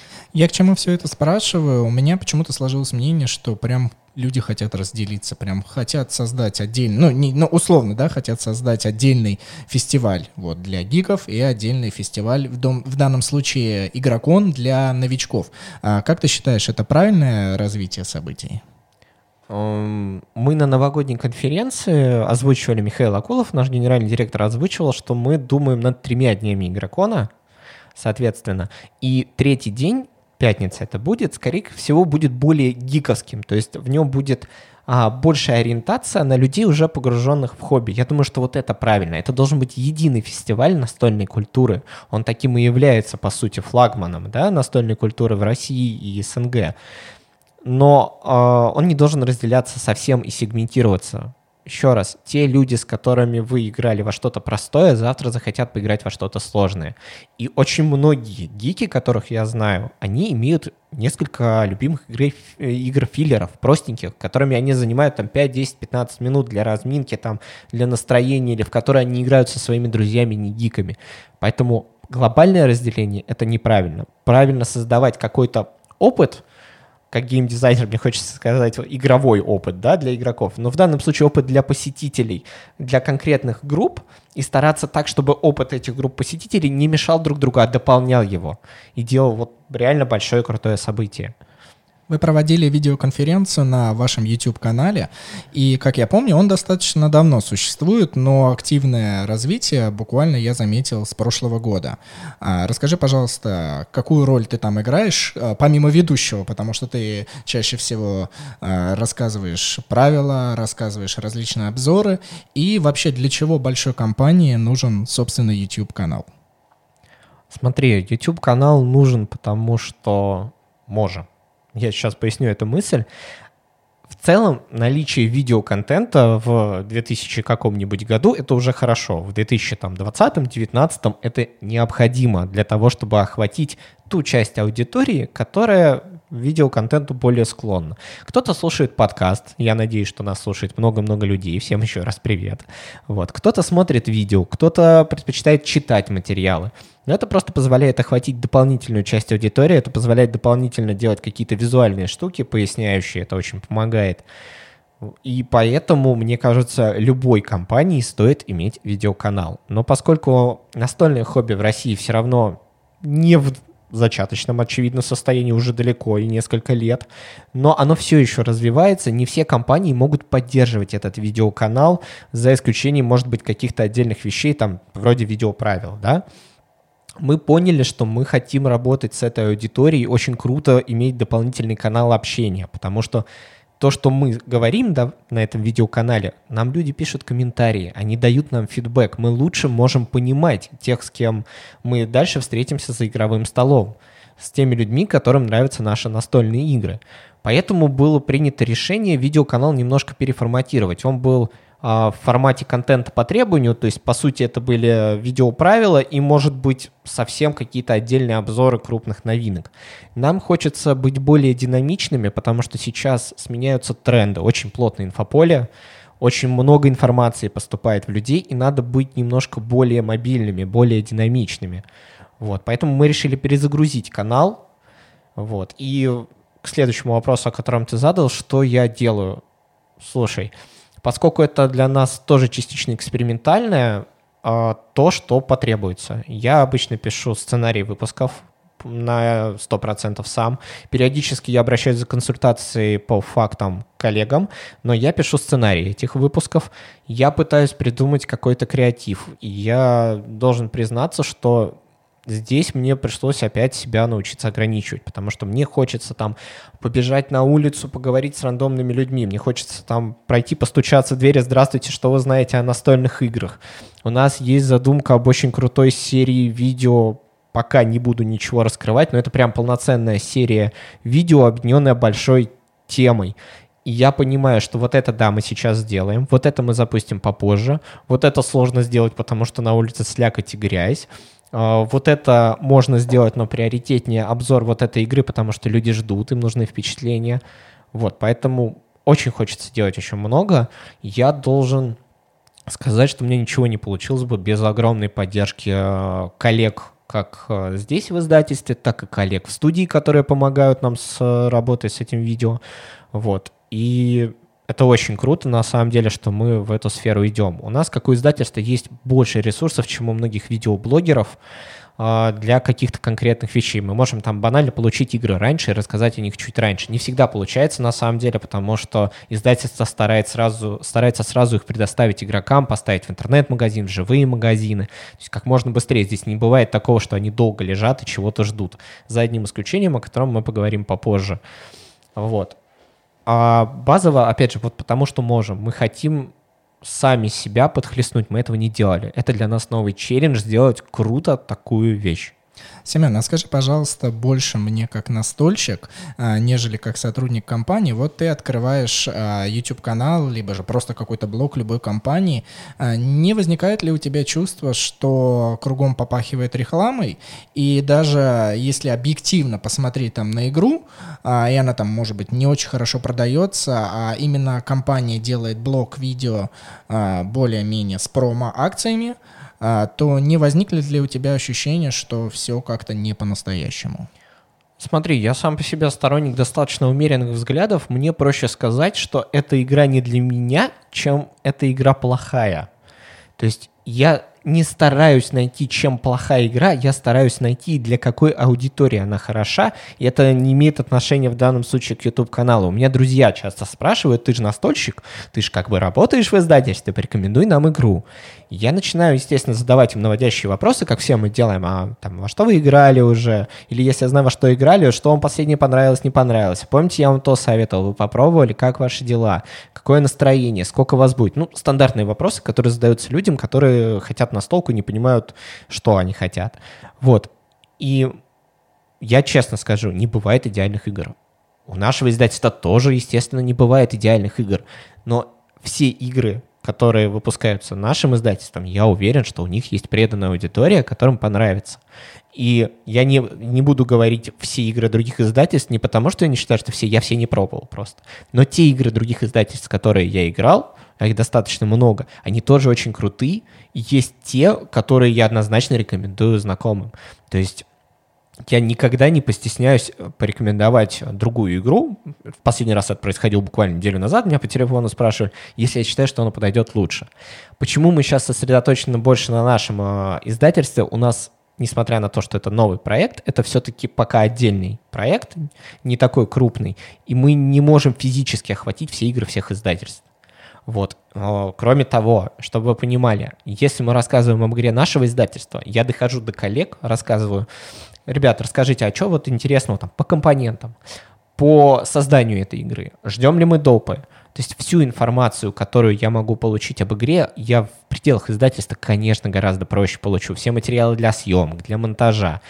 Speaker 1: Я к чему все это спрашиваю? У меня почему-то сложилось мнение, что прям люди хотят разделиться, прям хотят создать отдельный, ну, не, ну условно, да, хотят создать отдельный фестиваль вот, для гиков и отдельный фестиваль, в, дом, в данном случае Игрокон, для новичков. А как ты считаешь, это правильное развитие событий?
Speaker 3: Мы на новогодней конференции озвучивали, Михаил Акулов, наш генеральный директор, озвучивал, что мы думаем над тремя днями Игрокона, соответственно, и третий день, пятница это будет, скорее всего, будет более гиковским, то есть в нем будет а, большая ориентация на людей, уже погруженных в хобби. Я думаю, что вот это правильно. Это должен быть единый фестиваль настольной культуры. Он таким и является, по сути, флагманом, да, настольной культуры в России и СНГ. Но э, он не должен разделяться совсем и сегментироваться. Еще раз, те люди, с которыми вы играли во что-то простое, завтра захотят поиграть во что-то сложное. И очень многие гики, которых я знаю, они имеют несколько любимых игр, игр-филлеров, простеньких, которыми они занимают там пять, десять, пятнадцать минут для разминки, там, для настроения, или в которые они играют со своими друзьями, не гиками. Поэтому глобальное разделение — это неправильно. Правильно создавать какой-то опыт, как геймдизайнер, мне хочется сказать, игровой опыт, да, для игроков, но в данном случае опыт для посетителей, для конкретных групп, и стараться так, чтобы опыт этих групп посетителей не мешал друг другу, а дополнял его, и делал вот реально большое крутое событие.
Speaker 1: Вы проводили видеоконференцию на вашем YouTube-канале, и, как я помню, он достаточно давно существует, но активное развитие буквально я заметил с прошлого года. А, расскажи, пожалуйста, какую роль ты там играешь, помимо ведущего, потому что ты чаще всего а, рассказываешь правила, рассказываешь различные обзоры, и вообще для чего большой компании нужен собственный YouTube-канал?
Speaker 3: Смотри, YouTube-канал нужен, потому что можем. Я сейчас поясню эту мысль. В целом, наличие видеоконтента в две тысячи каком-нибудь году — это уже хорошо. В две тысячи двадцатом — две тысячи девятнадцатом это необходимо для того, чтобы охватить ту часть аудитории, которая к видеоконтенту более склонна. Кто-то слушает подкаст, я надеюсь, что нас слушает много-много людей, всем еще раз привет. Вот. Кто-то смотрит видео, кто-то предпочитает читать материалы. Но это просто позволяет охватить дополнительную часть аудитории, это позволяет дополнительно делать какие-то визуальные штуки, поясняющие, это очень помогает. И поэтому, мне кажется, любой компании стоит иметь видеоканал. Но поскольку настольное хобби в России все равно не в зачаточном, очевидно, состоянии уже далеко и несколько лет, но оно все еще развивается, не все компании могут поддерживать этот видеоканал, за исключением, может быть, каких-то отдельных вещей, там, вроде видеоправил, да. Мы поняли, что мы хотим работать с этой аудиторией, очень круто иметь дополнительный канал общения, потому что то, что мы говорим, да, на этом видеоканале, нам люди пишут комментарии, они дают нам фидбэк, мы лучше можем понимать тех, с кем мы дальше встретимся за игровым столом, с теми людьми, которым нравятся наши настольные игры. Поэтому было принято решение видеоканал немножко переформатировать. Он был в формате контента по требованию, то есть, по сути, это были видеоправила и, может быть, совсем какие-то отдельные обзоры крупных новинок. Нам хочется быть более динамичными, потому что сейчас сменяются тренды, очень плотное инфополе, очень много информации поступает в людей, и надо быть немножко более мобильными, более динамичными. Вот, поэтому мы решили перезагрузить канал. Вот, и к следующему вопросу, о котором ты задал, что я делаю? Слушай, поскольку это для нас тоже частично экспериментальное, то, что потребуется. Я обычно пишу сценарий выпусков на сто процентов сам. Периодически я обращаюсь за консультацией по фактам к коллегам, но я пишу сценарий этих выпусков. Я пытаюсь придумать какой-то креатив. И я должен признаться, что здесь мне пришлось опять себя научиться ограничивать, потому что мне хочется там побежать на улицу, поговорить с рандомными людьми, мне хочется там пройти, постучаться в дверь: «Здравствуйте, что вы знаете о настольных играх?» У нас есть задумка об очень крутой серии видео, пока не буду ничего раскрывать, но это прям полноценная серия видео, объединенная большой темой. И я понимаю, что вот это, да, мы сейчас сделаем, вот это мы запустим попозже, вот это сложно сделать, потому что на улице слякоть и грязь. Вот это можно сделать, но приоритетнее обзор вот этой игры, потому что люди ждут, им нужны впечатления. Вот, поэтому очень хочется делать еще много. Я должен сказать, что у меня ничего не получилось бы без огромной поддержки коллег, как здесь в издательстве, так и коллег в студии, которые помогают нам с работой с этим видео. Вот, и это очень круто, на самом деле, что мы в эту сферу идем. У нас, как у издательства, есть больше ресурсов, чем у многих видеоблогеров для каких-то конкретных вещей. Мы можем там банально получить игры раньше и рассказать о них чуть раньше. Не всегда получается, на самом деле, потому что издательство старается сразу, старается сразу их предоставить игрокам, поставить в интернет-магазин, в живые магазины. То есть как можно быстрее. Здесь не бывает такого, что они долго лежат и чего-то ждут. За одним исключением, о котором мы поговорим попозже. Вот. А базово, опять же, вот потому что можем, мы хотим сами себя подхлестнуть, мы этого не делали. Это для нас новый челлендж — сделать круто такую вещь.
Speaker 1: Семен, а скажи, пожалуйста, больше мне как настольщик, а, нежели как сотрудник компании. Вот ты открываешь а, YouTube-канал, либо же просто какой-то блог любой компании. А, не возникает ли у тебя чувство, что кругом попахивает рекламой? И даже если объективно посмотреть там на игру, а, и она там, может быть, не очень хорошо продается, а именно компания делает блог, видео а, более-менее с промо-акциями, то не возникнет ли у тебя ощущение, что все как-то не по-настоящему?
Speaker 3: Смотри, я сам по себе сторонник достаточно умеренных взглядов. Мне проще сказать, что эта игра не для меня, чем эта игра плохая. То есть я не стараюсь найти, чем плохая игра, я стараюсь найти, для какой аудитории она хороша, и это не имеет отношения в данном случае к YouTube-каналу. У меня друзья часто спрашивают, ты же настольщик, ты же как бы работаешь в издательстве, порекомендуй нам игру. Я начинаю, естественно, задавать им наводящие вопросы, как все мы делаем, а там, во что вы играли уже, или если я знаю, во что играли, что вам последнее понравилось, не понравилось. Помните, я вам то советовал, вы попробовали, как ваши дела, какое настроение, сколько вас будет. Ну, стандартные вопросы, которые задаются людям, которые хотят настолку, не понимают, что они хотят. Вот. И я честно скажу, не бывает идеальных игр. У нашего издательства тоже, естественно, не бывает идеальных игр. Но все игры, которые выпускаются нашим издательством, я уверен, что у них есть преданная аудитория, которым понравится. И я не, не буду говорить все игры других издательств не потому, что я не считаю, что все, я все не пробовал просто. Но те игры других издательств, которые я играл, а их достаточно много, они тоже очень крутые. И есть те, которые я однозначно рекомендую знакомым. То есть я никогда не постесняюсь порекомендовать другую игру. В последний раз это происходило буквально неделю назад. Меня по телефону спрашивали, если я считаю, что оно подойдет лучше. Почему мы сейчас сосредоточены больше на нашем э, издательстве? У нас, несмотря на то, что это новый проект, это все-таки пока отдельный проект, не такой крупный. И мы не можем физически охватить все игры всех издательств. Вот. Кроме того, чтобы вы понимали, если мы рассказываем об игре нашего издательства, я дохожу до коллег, рассказываю, ребят, расскажите, а что вот интересного там по компонентам, по созданию этой игры, ждем ли мы допы? То есть всю информацию, которую я могу получить об игре, я в пределах издательства, конечно, гораздо проще получу. Все материалы для съемок, для монтажа.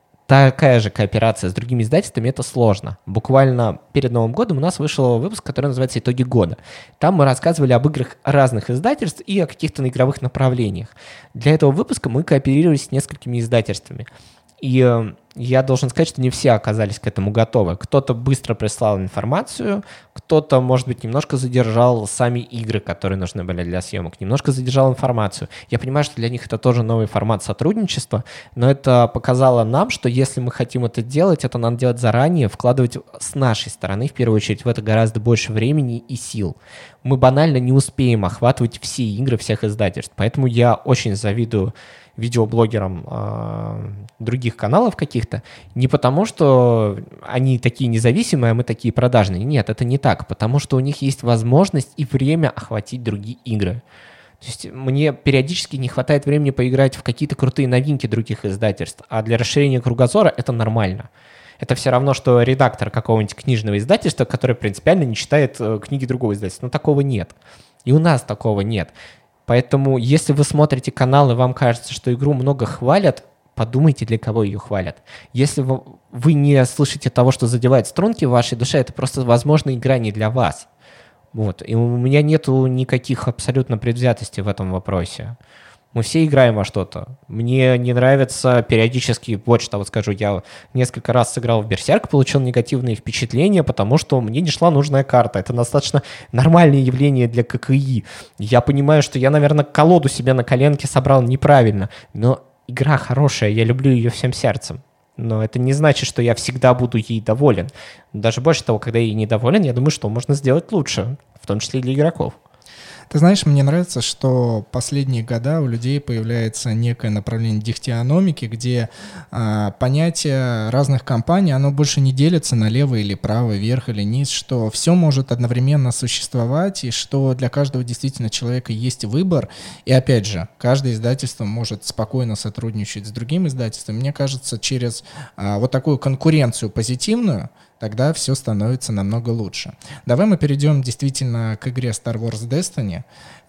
Speaker 3: Такая же кооперация с другими издательствами — это сложно. Буквально перед Новым годом у нас вышел выпуск, который называется «Итоги года». Там мы рассказывали об играх разных издательств и о каких-то игровых направлениях. Для этого выпуска мы кооперировались с несколькими издательствами. И э, я должен сказать, что не все оказались к этому готовы. Кто-то быстро прислал информацию, кто-то, может быть, немножко задержал сами игры, которые нужны были для съемок, немножко задержал информацию. Я понимаю, что для них это тоже новый формат сотрудничества, но это показало нам, что если мы хотим это делать, это надо делать заранее, вкладывать с нашей стороны, в первую очередь, в это гораздо больше времени и сил. Мы банально не успеем охватывать все игры всех издательств, поэтому я очень завидую видеоблогерам э, других каналов каких-то, не потому, что они такие независимые, а мы такие продажные. Нет, это не так, потому что у них есть возможность и время охватить другие игры. То есть мне периодически не хватает времени поиграть в какие-то крутые новинки других издательств, а для расширения кругозора это нормально. Это все равно, что редактор какого-нибудь книжного издательства, который принципиально не читает э, книги другого издательства. Но такого нет. И у нас такого нет. Поэтому, если вы смотрите канал и вам кажется, что игру много хвалят, подумайте, для кого ее хвалят. Если вы, вы не слышите того, что задевает струнки в вашей душе, это просто, возможно, игра не для вас. Вот. И у меня нету никаких абсолютно предвзятостей в этом вопросе. Мы все играем во что-то. Мне не нравится периодически, вот что вот скажу, я несколько раз сыграл в Берсерк, получил негативные впечатления, потому что мне не шла нужная карта. Это достаточно нормальное явление для ККИ. Я понимаю, что я, наверное, колоду себе на коленке собрал неправильно, но игра хорошая, я люблю ее всем сердцем. Но это не значит, что я всегда буду ей доволен. Даже больше того, когда я ей недоволен, я думаю, что можно сделать лучше, в том числе и для игроков.
Speaker 1: Ты знаешь, мне нравится, что последние года у людей появляется некое направление дихтеономики, где а, понятие разных компаний, оно больше не делится на лево или право, вверх или низ, что все может одновременно существовать, и что для каждого действительно человека есть выбор. И опять же, каждое издательство может спокойно сотрудничать с другим издательством. Мне кажется, через а, вот такую конкуренцию позитивную, тогда все становится намного лучше. Давай мы перейдем действительно к игре Star Wars Destiny.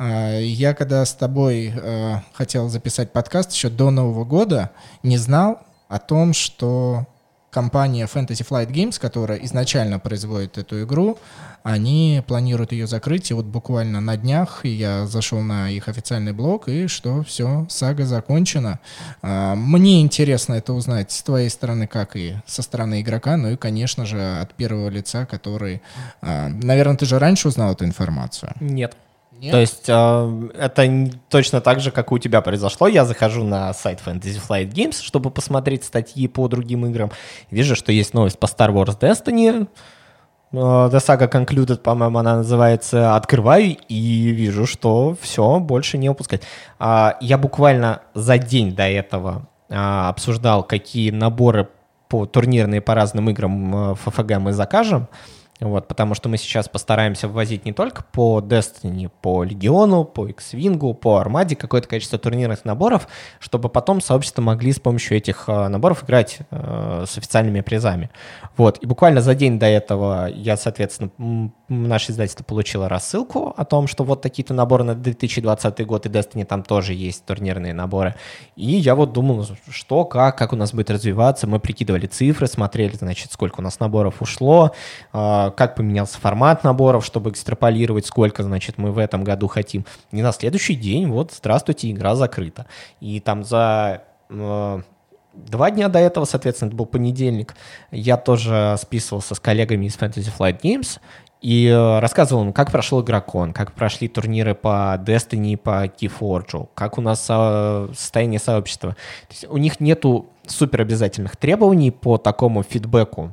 Speaker 1: Я когда с тобой хотел записать подкаст еще до Нового года, не знал о том, что компания Fantasy Flight Games, которая изначально производит эту игру, они планируют ее закрыть. И вот буквально на днях я зашел на их официальный блог, и что, все, сага закончена. Мне интересно это узнать с твоей стороны, как и со стороны игрока, ну и, конечно же, от первого лица, который... Наверное, ты же раньше узнал эту информацию?
Speaker 3: Нет.
Speaker 1: Нет?
Speaker 3: То есть э, это точно так же, как у тебя произошло. Я захожу на сайт Fantasy Flight Games, чтобы посмотреть статьи по другим играм. Вижу, что есть новость по Star Wars Destiny. The Saga Concluded, по-моему, она называется. Открываю и вижу, что все, больше не выпускать. Я буквально за день до этого обсуждал, какие наборы по турнирные по разным играм эф эф джи мы закажем. Вот, потому что мы сейчас постараемся ввозить не только по Destiny, по Легиону, по X-Wing, по Армаде какое-то количество турнирных наборов, чтобы потом сообщества могли с помощью этих э, наборов играть э, с официальными призами. Вот, и буквально за день до этого я, соответственно, м- наше издательство получило рассылку о том, что вот такие-то наборы на две тысячи двадцатый год, и Destiny там тоже есть турнирные наборы. И я вот думал, что, как, как у нас будет развиваться. Мы прикидывали цифры, смотрели, значит, сколько у нас наборов ушло, э, как поменялся формат наборов, чтобы экстраполировать, сколько, значит, мы в этом году хотим. И на следующий день, вот, здравствуйте, игра закрыта. И там за э, два дня до этого, соответственно, это был понедельник, я тоже списывался с коллегами из Fantasy Flight Games и э, рассказывал им, как прошел Игрокон, как прошли турниры по Destiny, по Keyforge, как у нас э, состояние сообщества. То есть у них нету суперобязательных требований по такому фидбэку,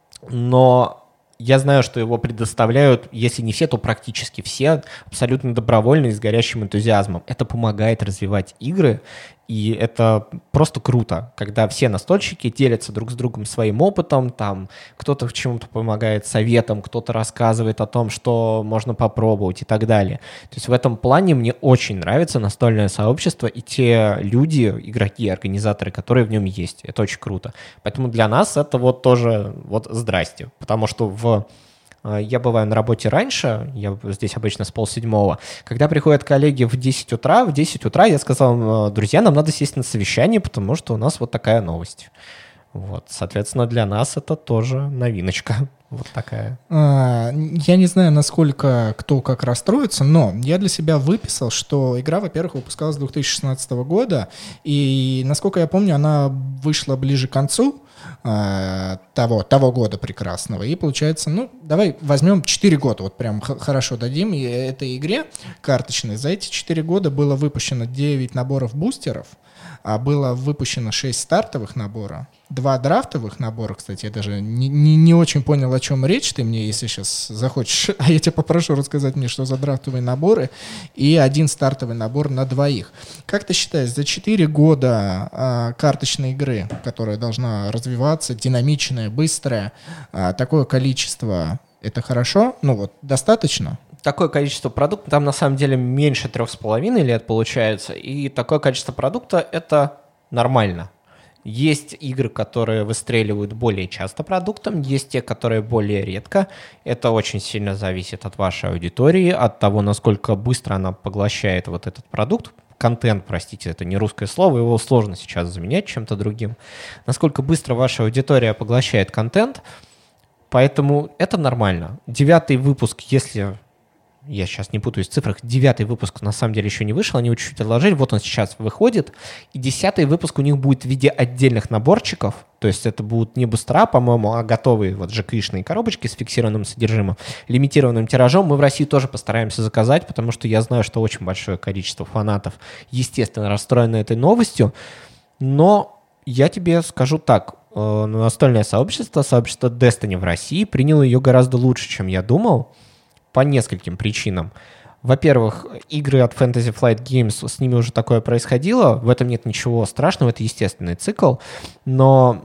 Speaker 3: но я знаю, что его предоставляют, если не все, то практически все, абсолютно добровольно и с горящим энтузиазмом. Это помогает развивать игры, и это просто круто, когда все настольщики делятся друг с другом своим опытом, там кто-то в чему-то помогает советом, кто-то рассказывает о том, что можно попробовать и так далее. То есть в этом плане мне очень нравится настольное сообщество и те люди, игроки, организаторы, которые в нем есть. Это очень круто. Поэтому для нас это вот тоже вот здрасте, потому что в я бываю на работе раньше, я здесь обычно с полседьмого. Когда приходят коллеги в десять утра, в десять утра я сказал, друзья, нам надо сесть на совещание, потому что у нас вот такая новость. Вот, соответственно, для нас это тоже новиночка. Вот такая.
Speaker 1: А, я не знаю, насколько кто как расстроится, но я для себя выписал, что игра, во-первых, выпускалась с две тысячи шестнадцатого года, и, насколько я помню, она вышла ближе к концу а, того, того года прекрасного. И получается, ну, давай возьмем четыре года, вот прям х- хорошо дадим и этой игре карточной. За эти четыре года было выпущено девять наборов бустеров, а было выпущено шесть стартовых набора, два драфтовых набора, кстати, я даже не, не, не очень понял, о чем речь, ты мне, если сейчас захочешь, а я тебя попрошу рассказать мне, что за драфтовые наборы, и один стартовый набор на двоих. Как ты считаешь, за четыре года а, карточной игры, которая должна развиваться, динамичная, быстрая, а, такое количество, это хорошо? Ну вот, достаточно?
Speaker 3: Такое количество продукта, там на самом деле меньше трех с половиной лет получается, и такое количество продукта — это нормально. Есть игры, которые выстреливают более часто продуктом, есть те, которые более редко. Это очень сильно зависит от вашей аудитории, от того, насколько быстро она поглощает вот этот продукт. Контент, простите, это не русское слово, его сложно сейчас заменять чем-то другим. Насколько быстро ваша аудитория поглощает контент, поэтому это нормально. Девятый выпуск, если... Я сейчас не путаюсь в цифрах. Девятый выпуск на самом деле еще не вышел, они его чуть-чуть отложили, вот он сейчас выходит. И десятый выпуск у них будет в виде отдельных наборчиков, то есть это будут не бустера, по-моему, а готовые вот джи кей-шные коробочки с фиксированным содержимым, лимитированным тиражом. Мы в России тоже постараемся заказать, потому что я знаю, что очень большое количество фанатов, естественно, расстроено этой новостью. Но я тебе скажу так, настольное сообщество, сообщество Destiny в России приняло ее гораздо лучше, чем я думал. По нескольким причинам. Во-первых, игры от Fantasy Flight Games, с ними уже такое происходило, в этом нет ничего страшного, это естественный цикл, но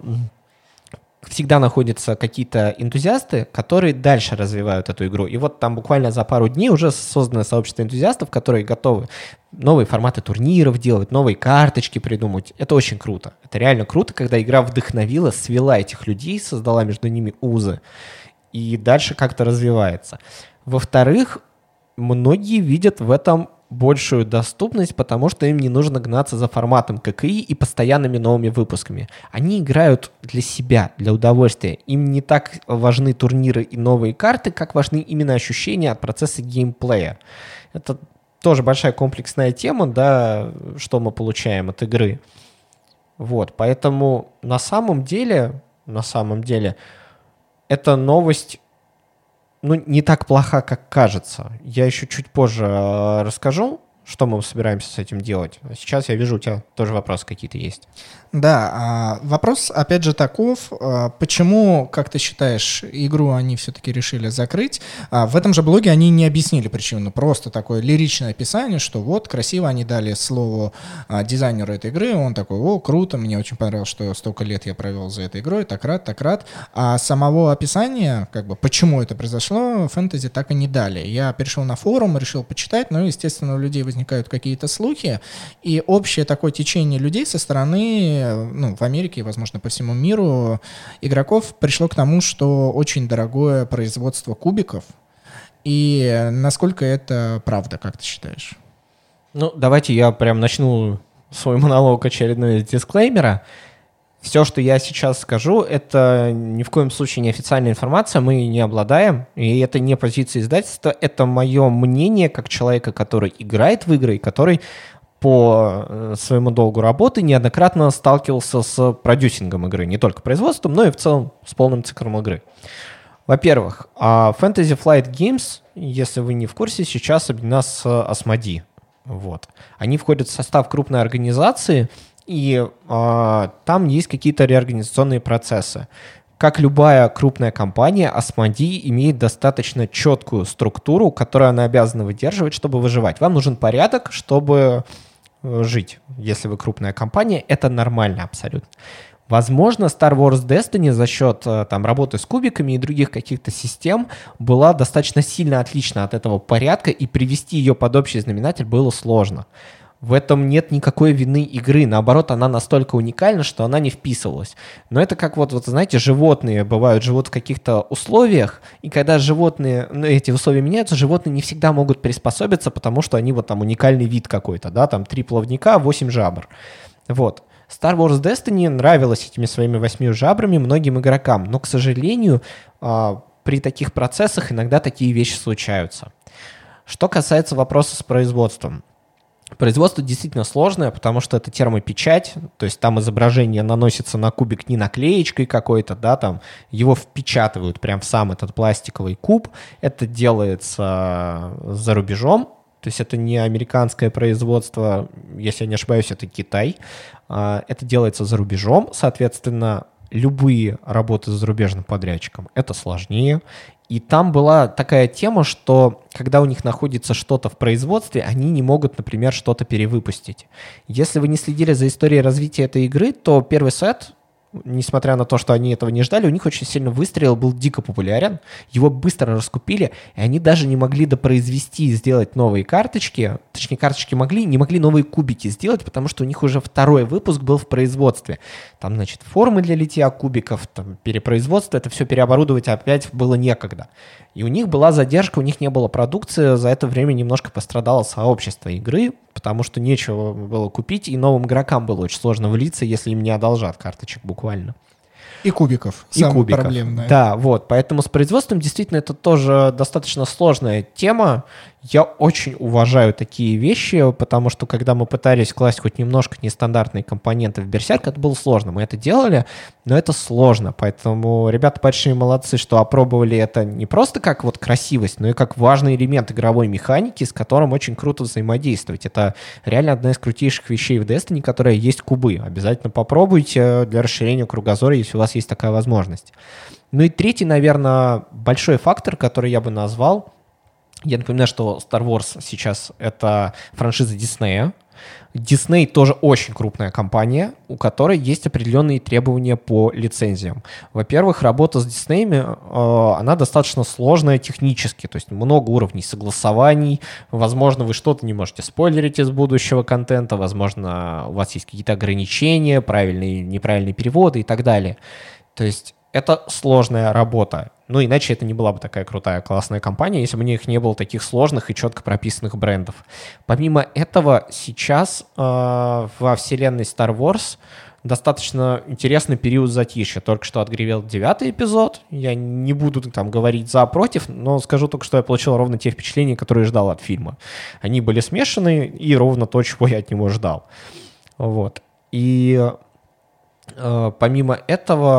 Speaker 3: всегда находятся какие-то энтузиасты, которые дальше развивают эту игру. И вот там буквально за пару дней уже создано сообщество энтузиастов, которые готовы новые форматы турниров делать, новые карточки придумать. Это очень круто. Это реально круто, когда игра вдохновила, свела этих людей, создала между ними узы, и дальше как-то развивается. Во-вторых, многие видят в этом большую доступность, потому что им не нужно гнаться за форматом кей кей и постоянными новыми выпусками. Они играют для себя, для удовольствия. Им не так важны турниры и новые карты, как важны именно ощущения от процесса геймплея. Это тоже большая комплексная тема, да, что мы получаем от игры. Вот, поэтому на самом деле, на самом деле, эта новость, ну, не так плоха, как кажется. Я еще чуть позже э, расскажу, что мы собираемся с этим делать? Сейчас я вижу, у тебя тоже вопросы какие-то есть.
Speaker 1: Да, вопрос опять же таков, почему, как ты считаешь, игру они все-таки решили закрыть? В этом же блоге они не объяснили причину, просто такое лиричное описание, что вот красиво они дали слово дизайнеру этой игры, он такой: о, круто, мне очень понравилось, что столько лет я провел за этой игрой, так рад, так рад. А самого описания, как бы, почему это произошло, фэнтези так и не дали. Я перешел на форум, решил почитать, но, естественно, у людей возникают какие-то слухи, и общее такое течение людей со стороны, ну, в Америке и, возможно, по всему миру, игроков пришло к тому, что очень дорогое производство кубиков. И насколько это правда, как ты считаешь?
Speaker 3: Ну, давайте я прям начну свой монолог очередной с дисклеймера. Все, что я сейчас скажу, это ни в коем случае не официальная информация, мы не обладаем, и это не позиция издательства, это мое мнение как человека, который играет в игры, и который по своему долгу работы неоднократно сталкивался с продюсингом игры, не только производством, но и в целом с полным циклом игры. Во-первых, Fantasy Flight Games, если вы не в курсе, сейчас объединена с Asmodee. Вот. Они входят в состав крупной организации, и а, там есть какие-то реорганизационные процессы. Как любая крупная компания, Asmodee имеет достаточно четкую структуру, которую она обязана выдерживать, чтобы выживать. Вам нужен порядок, чтобы жить. Если вы крупная компания, это нормально абсолютно. Возможно, Star Wars Destiny за счет там, работы с кубиками и других каких-то систем была достаточно сильно отлична от этого порядка, и привести ее под общий знаменатель было сложно. В этом нет никакой вины игры. Наоборот, она настолько уникальна, что она не вписывалась. Но это как вот, вот знаете, животные бывают, живут в каких-то условиях, и когда животные, ну, эти условия меняются, животные не всегда могут приспособиться, потому что они вот там уникальный вид какой-то, да, там три плавника, восемь жабр. Вот. Star Wars Destiny нравилась этими своими восьмью жабрами многим игрокам, но, к сожалению, при таких процессах иногда такие вещи случаются. Что касается вопроса с производством. Производство действительно сложное, потому что это термопечать, то есть там изображение наносится на кубик не наклеечкой какой-то, да, там его впечатывают прям в сам этот пластиковый куб. Это делается за рубежом, то есть это не американское производство, если я не ошибаюсь, это Китай. Это делается за рубежом, соответственно, любые работы с зарубежным подрядчиком — это сложнее. И там была такая тема, что когда у них находится что-то в производстве, они не могут, например, что-то перевыпустить. Если вы не следили за историей развития этой игры, то первый сет, несмотря на то, что они этого не ждали, у них очень сильно выстрелил, был дико популярен, его быстро раскупили, и они даже не могли допроизвести и сделать новые карточки, точнее, карточки могли, не могли новые кубики сделать, потому что у них уже второй выпуск был в производстве. Там, значит, формы для литья кубиков, там, перепроизводство, это все переоборудовать опять было некогда. И у них была задержка, у них не было продукции, за это время немножко пострадало сообщество игры, потому что нечего было купить, и новым игрокам было очень сложно влиться, если им не одолжат карточек буквально.
Speaker 1: И кубиков.
Speaker 3: И кубиков.
Speaker 1: Проблемное.
Speaker 3: Да, вот. Поэтому с производством действительно это тоже достаточно сложная тема. Я очень уважаю такие вещи, потому что когда мы пытались класть хоть немножко нестандартные компоненты в Берсерк, это было сложно. Мы это делали, но это сложно. Поэтому ребята большие молодцы, что опробовали это не просто как вот красивость, но и как важный элемент игровой механики, с которым очень круто взаимодействовать. Это реально одна из крутейших вещей в Destiny, которая есть кубы. Обязательно попробуйте для расширения кругозора, если у вас есть такая возможность. Ну и третий, наверное, большой фактор, который я бы назвал. Я напоминаю, что Star Wars сейчас это франшиза Диснея. Disney тоже очень крупная компания, у которой есть определенные требования по лицензиям. Во-первых, работа с Disney, э, она достаточно сложная технически, то есть много уровней согласований. Возможно, вы что-то не можете спойлерить из будущего контента, возможно, у вас есть какие-то ограничения, правильные, неправильные переводы и так далее. То есть это сложная работа. Ну, иначе это не была бы такая крутая, классная компания, если бы у них не было таких сложных и четко прописанных брендов. Помимо этого, сейчас э, во вселенной Star Wars достаточно интересный период затишья. Только что отгревел девятый эпизод. Я не буду там говорить за, против, но скажу только, что я получил ровно те впечатления, которые ждал от фильма. Они были смешаны, и ровно то, чего я от него ждал. Вот. И э, помимо этого...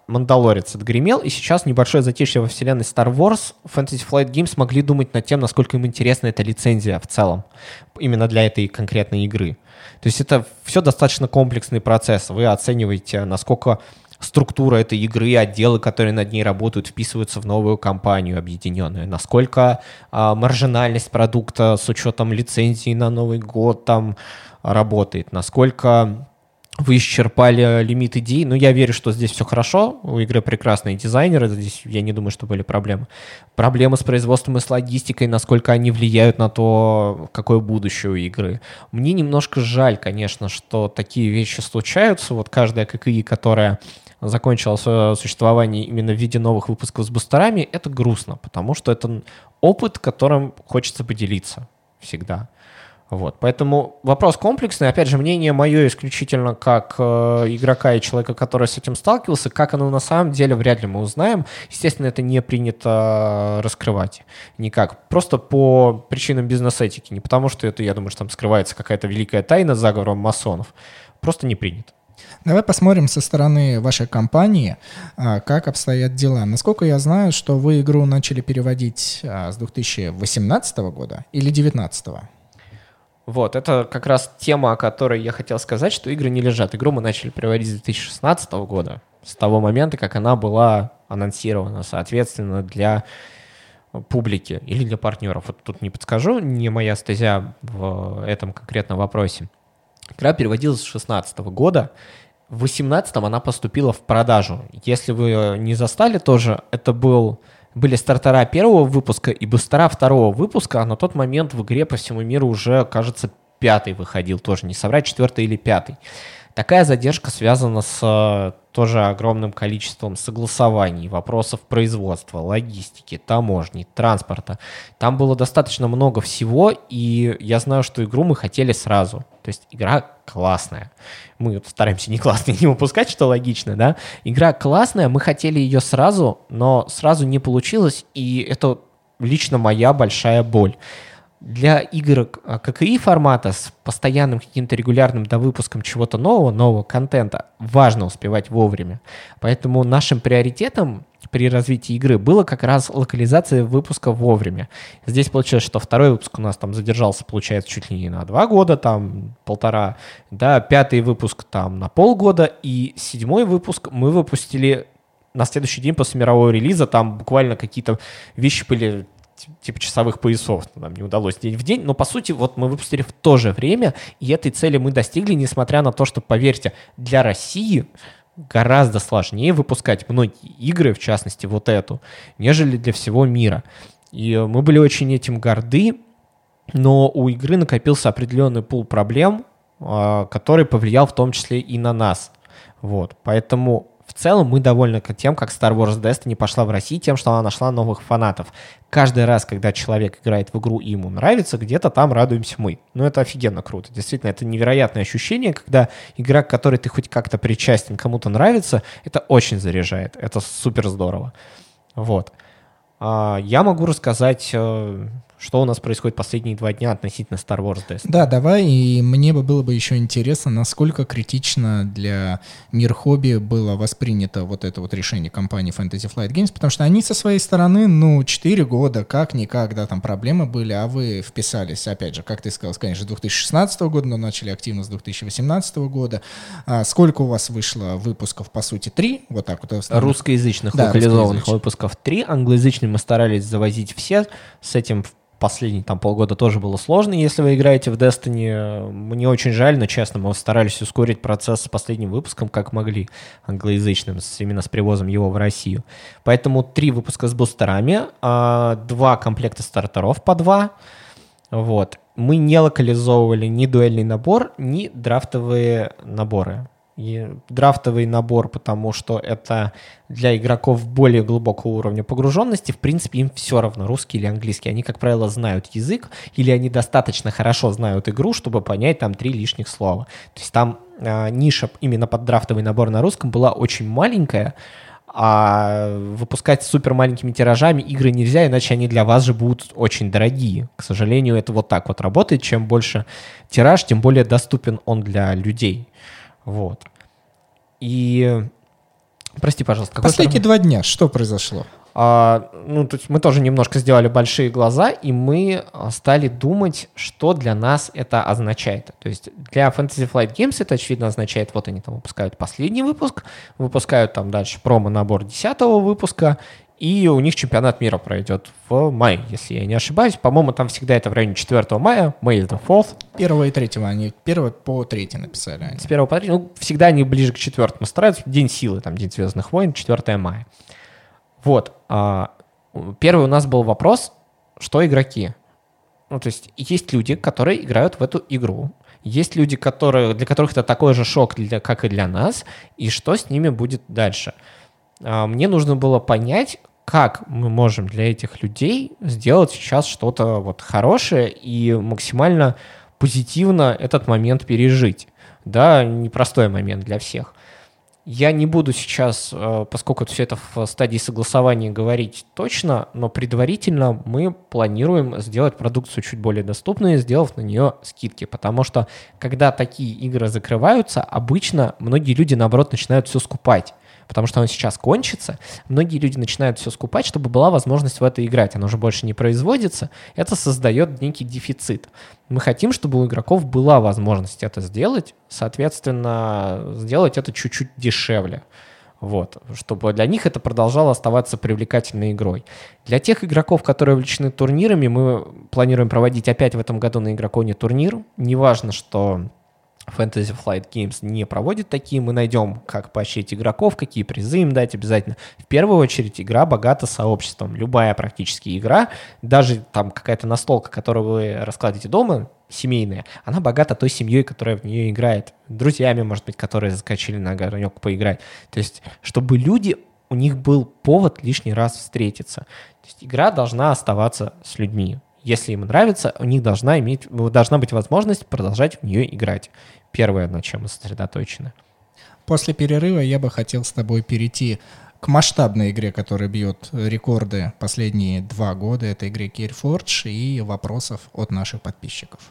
Speaker 3: Мандалорец отгремел, и сейчас небольшое затишье во вселенной Star Wars. Fantasy Flight Games могли думать над тем, насколько им интересна эта лицензия в целом, именно для этой конкретной игры. То есть это все достаточно комплексный процесс. Вы оцениваете, насколько структура этой игры, отделы, которые над ней работают, вписываются в новую компанию объединенную, насколько а, маржинальность продукта с учетом лицензии на Новый год там работает, насколько вы исчерпали лимит идей. Ну, я верю, что здесь все хорошо. У игры прекрасные дизайнеры. Здесь я не думаю, что были проблемы. Проблемы с производством и с логистикой, насколько они влияют на то, какое будущее у игры. Мне немножко жаль, конечно, что такие вещи случаются. Вот каждая ККИ, которая закончила свое существование именно в виде новых выпусков с бустерами, это грустно, потому что это опыт, которым хочется поделиться всегда. Вот, поэтому вопрос комплексный. Опять же, мнение мое исключительно как э, игрока и человека, который с этим сталкивался. Как оно на самом деле, вряд ли мы узнаем. Естественно, это не принято раскрывать никак. Просто по причинам бизнес-этики. Не потому, что это, я думаю, что там скрывается какая-то великая тайна с заговором масонов. Просто не принято.
Speaker 1: Давай посмотрим со стороны вашей компании, как обстоят дела. Насколько я знаю, что вы игру начали переводить с две тысячи восемнадцатого года или две тысячи девятнадцатого?
Speaker 3: Вот, это как раз тема, о которой я хотел сказать, что игры не лежат. Игру мы начали переводить с две тысячи шестнадцатого года, с того момента, как она была анонсирована, соответственно, для публики или для партнеров. Вот тут не подскажу, не моя стезя в этом конкретном вопросе. Игра переводилась с две тысячи шестнадцатого года. В две тысячи восемнадцатом она поступила в продажу. Если вы не застали тоже, это был... были стартера первого выпуска и бустера второго выпуска, а на тот момент в игре по всему миру уже, кажется, пятый выходил, тоже не соврать, четвертый или пятый. Такая задержка связана с тоже огромным количеством согласований, вопросов производства, логистики, таможни, транспорта. Там было достаточно много всего, и я знаю, что игру мы хотели сразу. То есть игра классная. Мы стараемся не классные не выпускать, что логично, да? Игра классная, мы хотели ее сразу, но сразу не получилось, и это лично моя большая боль. Для игр ККИ формата с постоянным каким-то регулярным довыпуском чего-то нового, нового контента важно успевать вовремя. Поэтому нашим приоритетом при развитии игры было как раз локализация выпуска вовремя. Здесь получилось, что второй выпуск у нас там задержался, получается, чуть ли не на два года, там полтора, да, пятый выпуск там на полгода, и седьмой выпуск мы выпустили на следующий день после мирового релиза, там буквально какие-то вещи были типа часовых поясов, нам не удалось день в день, но по сути вот мы выпустили в то же время, и этой цели мы достигли, несмотря на то, что, поверьте, для России гораздо сложнее выпускать многие игры, в частности вот эту, нежели для всего мира. И мы были очень этим горды, но у игры накопился определенный пул проблем, который повлиял в том числе и на нас. Вот, поэтому в целом мы довольны тем, как Star Wars Destiny пошла в России, тем, что она нашла новых фанатов. Каждый раз, когда человек играет в игру и ему нравится, где-то там радуемся мы. Ну, это офигенно круто. Действительно, это невероятное ощущение, когда игра, к которой ты хоть как-то причастен, кому-то нравится, это очень заряжает. Это супер здорово. Вот. Я могу рассказать, что у нас происходит последние два дня относительно Star Wars Destiny.
Speaker 1: Да, давай, и мне бы было бы еще интересно, насколько критично для мир хобби было воспринято вот это вот решение компании Fantasy Flight Games, потому что они со своей стороны, ну, четыре года, как-никак, да, там проблемы были, а вы вписались, опять же, как ты сказал, конечно, с две тысячи шестнадцатого года, но начали активно с две тысячи восемнадцатого года. А сколько у вас вышло выпусков, по сути, три? Вот так вот.
Speaker 3: Русскоязычных,
Speaker 1: да,
Speaker 3: локализованных
Speaker 1: русскоязычных.
Speaker 3: выпусков три, англоязычные мы старались завозить все, с этим в последние там полгода тоже было сложно, если вы играете в Destiny. Мне очень жаль, но честно, мы старались ускорить процесс с последним выпуском, как могли, англоязычным, с, именно с привозом его в Россию. Поэтому три выпуска с бустерами, а, два комплекта стартеров по два. Вот. Мы не локализовывали ни дуэльный набор, ни драфтовые наборы. И драфтовый набор, потому что это для игроков более глубокого уровня погруженности, в принципе, им все равно, русский или английский. Они, как правило, знают язык, или они достаточно хорошо знают игру, чтобы понять там три лишних слова. То есть там э, ниша именно под драфтовый набор на русском была очень маленькая, а выпускать супер маленькими тиражами игры нельзя, иначе они для вас же будут очень дорогие. К сожалению, это вот так вот работает. Чем больше тираж, тем более доступен он для людей. Вот. И Прости, пожалуйста. Какой
Speaker 1: Последние два дня что произошло?
Speaker 3: А, ну, то есть мы тоже немножко сделали большие глаза, и мы стали думать, что для нас это означает. То есть для Fantasy Flight Games это, очевидно, означает, вот они там выпускают последний выпуск, выпускают там дальше промо-набор десятого выпуска, и у них чемпионат мира пройдет в мае, если я не ошибаюсь. По-моему, там всегда это в районе четвёртого мая, May the fourth.
Speaker 1: Первого и третьего, они первого по третий написали. Они.
Speaker 3: С первого по третий, ну, всегда они ближе к четвертому стараются. День силы, там, День Звездных войн, четвёртого мая. Вот. Первый у нас был вопрос, что игроки? Ну, то есть есть люди, которые играют в эту игру. Есть люди, которые, для которых это такой же шок, для, как и для нас. И что с ними будет дальше? Мне нужно было понять, как мы можем для этих людей сделать сейчас что-то вот хорошее и максимально позитивно этот момент пережить. Да, непростой момент для всех. Я не буду сейчас, поскольку все это в стадии согласования, говорить точно, но предварительно мы планируем сделать продукцию чуть более доступной, сделав на нее скидки, потому что когда такие игры закрываются, обычно многие люди, наоборот, начинают все скупать. Потому что он сейчас кончится, многие люди начинают все скупать, чтобы была возможность в это играть. Оно уже больше не производится, это создает некий дефицит. Мы хотим, чтобы у игроков была возможность это сделать, соответственно, сделать это чуть-чуть дешевле. Вот, чтобы для них это продолжало оставаться привлекательной игрой. Для тех игроков, которые увлечены турнирами, мы планируем проводить опять в этом году на Игроконе турнир. Неважно, что Fantasy Flight Games не проводит такие, мы найдем, как поощрить игроков, какие призы им дать обязательно. В первую очередь, игра богата сообществом. Любая практически игра, даже там какая-то настолка, которую вы раскладываете дома, семейная, она богата той семьей, которая в нее играет. Друзьями, может быть, которые заскочили на огонек поиграть. То есть, чтобы люди, у них был повод лишний раз встретиться. То есть, игра должна оставаться с людьми. Если им нравится, у них должна, иметь, должна быть возможность продолжать в нее играть. Первое, на чем мы сосредоточены.
Speaker 1: После перерыва я бы хотел с тобой перейти к масштабной игре, которая бьет рекорды последние два года. Это игре Keyforge и вопросов от наших подписчиков.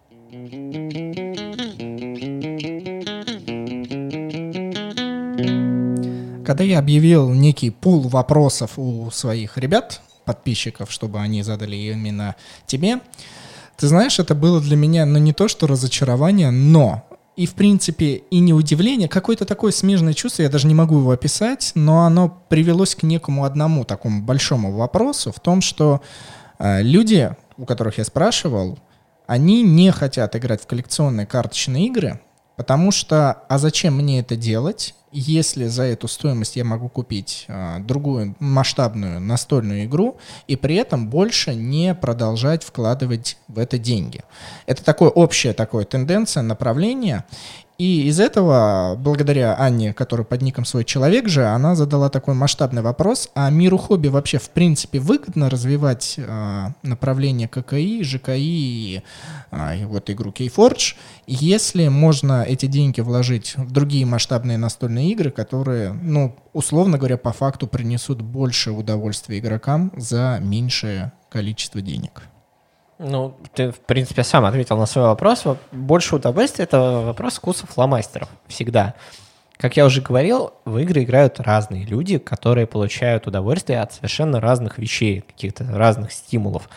Speaker 1: Когда я объявил некий пул вопросов у своих ребят, подписчиков, чтобы они задали именно тебе, ты знаешь, это было для меня, ну, не то что разочарование, но и, в принципе, и не удивление, какое-то такое смежное чувство, я даже не могу его описать, но оно привелось к некому одному такому большому вопросу в том, что э, люди, у которых я спрашивал, они не хотят играть в коллекционные карточные игры, потому что, а зачем мне это делать, если за эту стоимость я могу купить а, другую масштабную настольную игру и при этом больше не продолжать вкладывать в это деньги. Это такое общая такая тенденция, направление. И из этого, благодаря Анне, которая под ником «Свой человек» же, она задала такой масштабный вопрос, а миру хобби вообще в принципе выгодно развивать э, направление ККИ, ЖКИ и, э, и вот игру Keyforge, если можно эти деньги вложить в другие масштабные настольные игры, которые, ну, условно говоря, по факту принесут больше удовольствия игрокам за меньшее количество денег.
Speaker 3: Ну, ты, в принципе, сам ответил на свой вопрос. Больше удовольствия — это вопрос вкусов фломастеров. Всегда. Как я уже говорил, в игры играют разные люди, которые получают удовольствие от совершенно разных вещей, каких-то разных стимулов.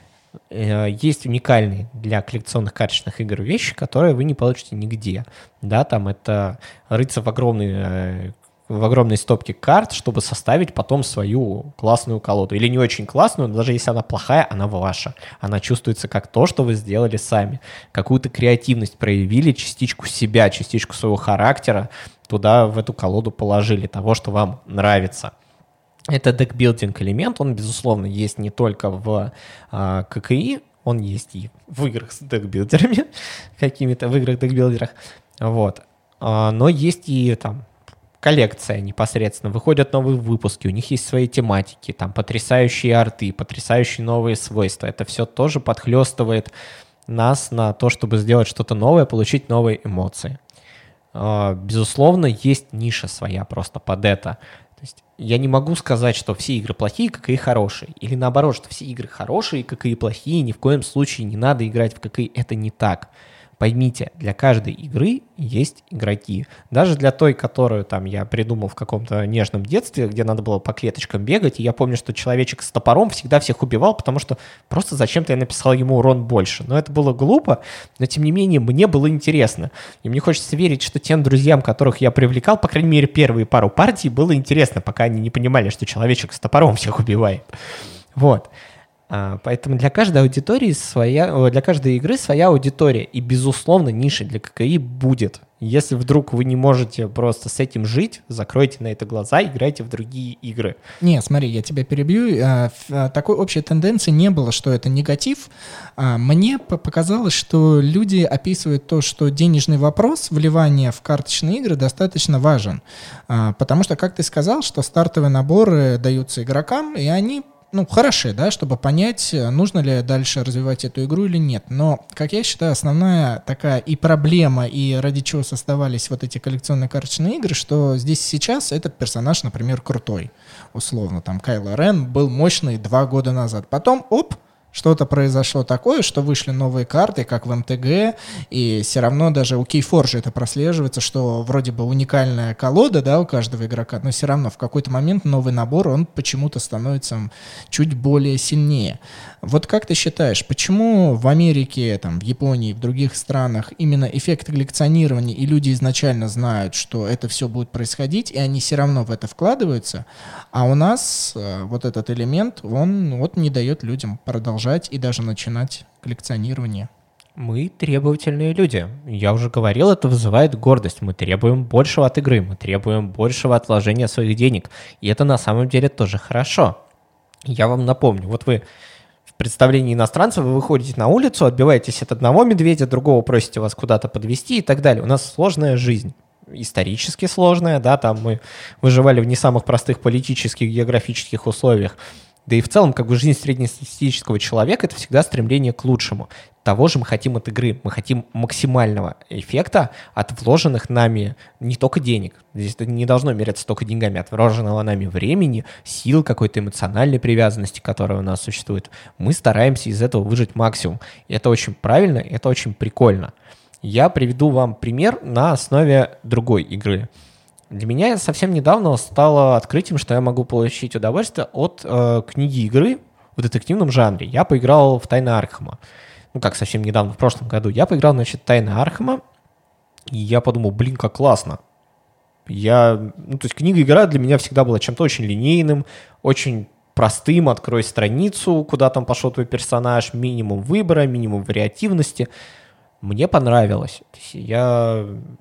Speaker 3: Есть уникальные для коллекционных карточных игр вещи, которые вы не получите нигде. Да, там это рыться в огромный... в огромной стопке карт, чтобы составить потом свою классную колоду. Или не очень классную, но даже если она плохая, она ваша. Она чувствуется как то, что вы сделали сами. Какую-то креативность проявили, частичку себя, частичку своего характера туда, в эту колоду положили, того, что вам нравится. Это декбилдинг элемент, он, безусловно, есть не только в а, ККИ, он есть и в играх с декбилдерами, какими-то в играх-декбилдерах, вот. А, но есть и там коллекция непосредственно, выходят новые выпуски, у них есть свои тематики, там потрясающие арты, потрясающие новые свойства. Это все тоже подхлестывает нас на то, чтобы сделать что-то новое, получить новые эмоции. Безусловно, есть ниша своя просто под это. То есть я не могу сказать, что все игры плохие, ККИ хорошие. Или наоборот, что все игры хорошие, ККИ плохие, ни в коем случае не надо играть в ККИ. Это не так. Поймите, для каждой игры есть игроки. Даже для той, которую там я придумал в каком-то нежном детстве, где надо было по клеточкам бегать, и я помню, что человечек с топором всегда всех убивал, потому что просто зачем-то я написал ему урон больше. Но это было глупо, но тем не менее мне было интересно. И мне хочется верить, что тем друзьям, которых я привлекал, по крайней мере, первые пару партий, было интересно, пока они не понимали, что человечек с топором всех убивает. Вот. Поэтому для каждой аудитории своя, для каждой игры своя аудитория. И, безусловно, ниша для ККИ будет. Если вдруг вы не можете просто с этим жить, закройте на это глаза, играйте в другие игры.
Speaker 1: Не, смотри, я тебя перебью. Такой общей тенденции не было, что это негатив. Мне показалось, что люди описывают то, что денежный вопрос вливания в карточные игры достаточно важен. Потому что, как ты сказал, что стартовые наборы даются игрокам, и они ну, хороши, да, чтобы понять, нужно ли дальше развивать эту игру или нет. Но, как я считаю, основная такая и проблема, и ради чего создавались вот эти коллекционные карточные игры, что здесь сейчас этот персонаж, например, крутой. Условно, там Кайло Рен был мощный два года назад. Потом, оп, что-то произошло такое, что вышли новые карты, как в эм тэ гэ, и все равно даже у Keyforge это прослеживается, что вроде бы уникальная колода, да, у каждого игрока, но все равно в какой-то момент новый набор, он почему-то становится чуть более сильнее. Вот как ты считаешь, почему в Америке, там, в Японии, в других странах именно эффект коллекционирования, и люди изначально знают, что это все будет происходить, и они все равно в это вкладываются, а у нас э, вот этот элемент, он вот не дает людям продолжать и даже начинать коллекционирование?
Speaker 3: Мы требовательные люди. Я уже говорил, это вызывает гордость. Мы требуем большего от игры, мы требуем большего отложения своих денег. И это на самом деле тоже хорошо. Я вам напомню, вот вы в представлении иностранцев, вы выходите на улицу, отбиваетесь от одного медведя, другого просите вас куда-то подвезти и так далее. У нас сложная жизнь. Исторически сложная, да, там мы выживали в не самых простых политических, географических условиях. Да и в целом, как бы жизнь среднестатистического человека — это всегда стремление к лучшему. Того же мы хотим от игры. Мы хотим максимального эффекта от вложенных нами не только денег. Здесь это не должно меряться только деньгами, от вложенного нами времени, сил, какой-то эмоциональной привязанности, которая у нас существует. Мы стараемся из этого выжать максимум. И это очень правильно, и это очень прикольно. Я приведу вам пример на основе другой игры. Для меня совсем недавно стало открытием, что я могу получить удовольствие от э, книги игры в детективном жанре. Я поиграл в «Тайны Аркхема». Ну, как совсем недавно, в прошлом году. Я поиграл, значит, «Тайны Аркхема», и я подумал, блин, как классно. Я, ну, то есть книга-игра для меня всегда была чем-то очень линейным, очень простым. Открой страницу, куда там пошел твой персонаж, минимум выбора, минимум вариативности. Мне понравилось. То есть я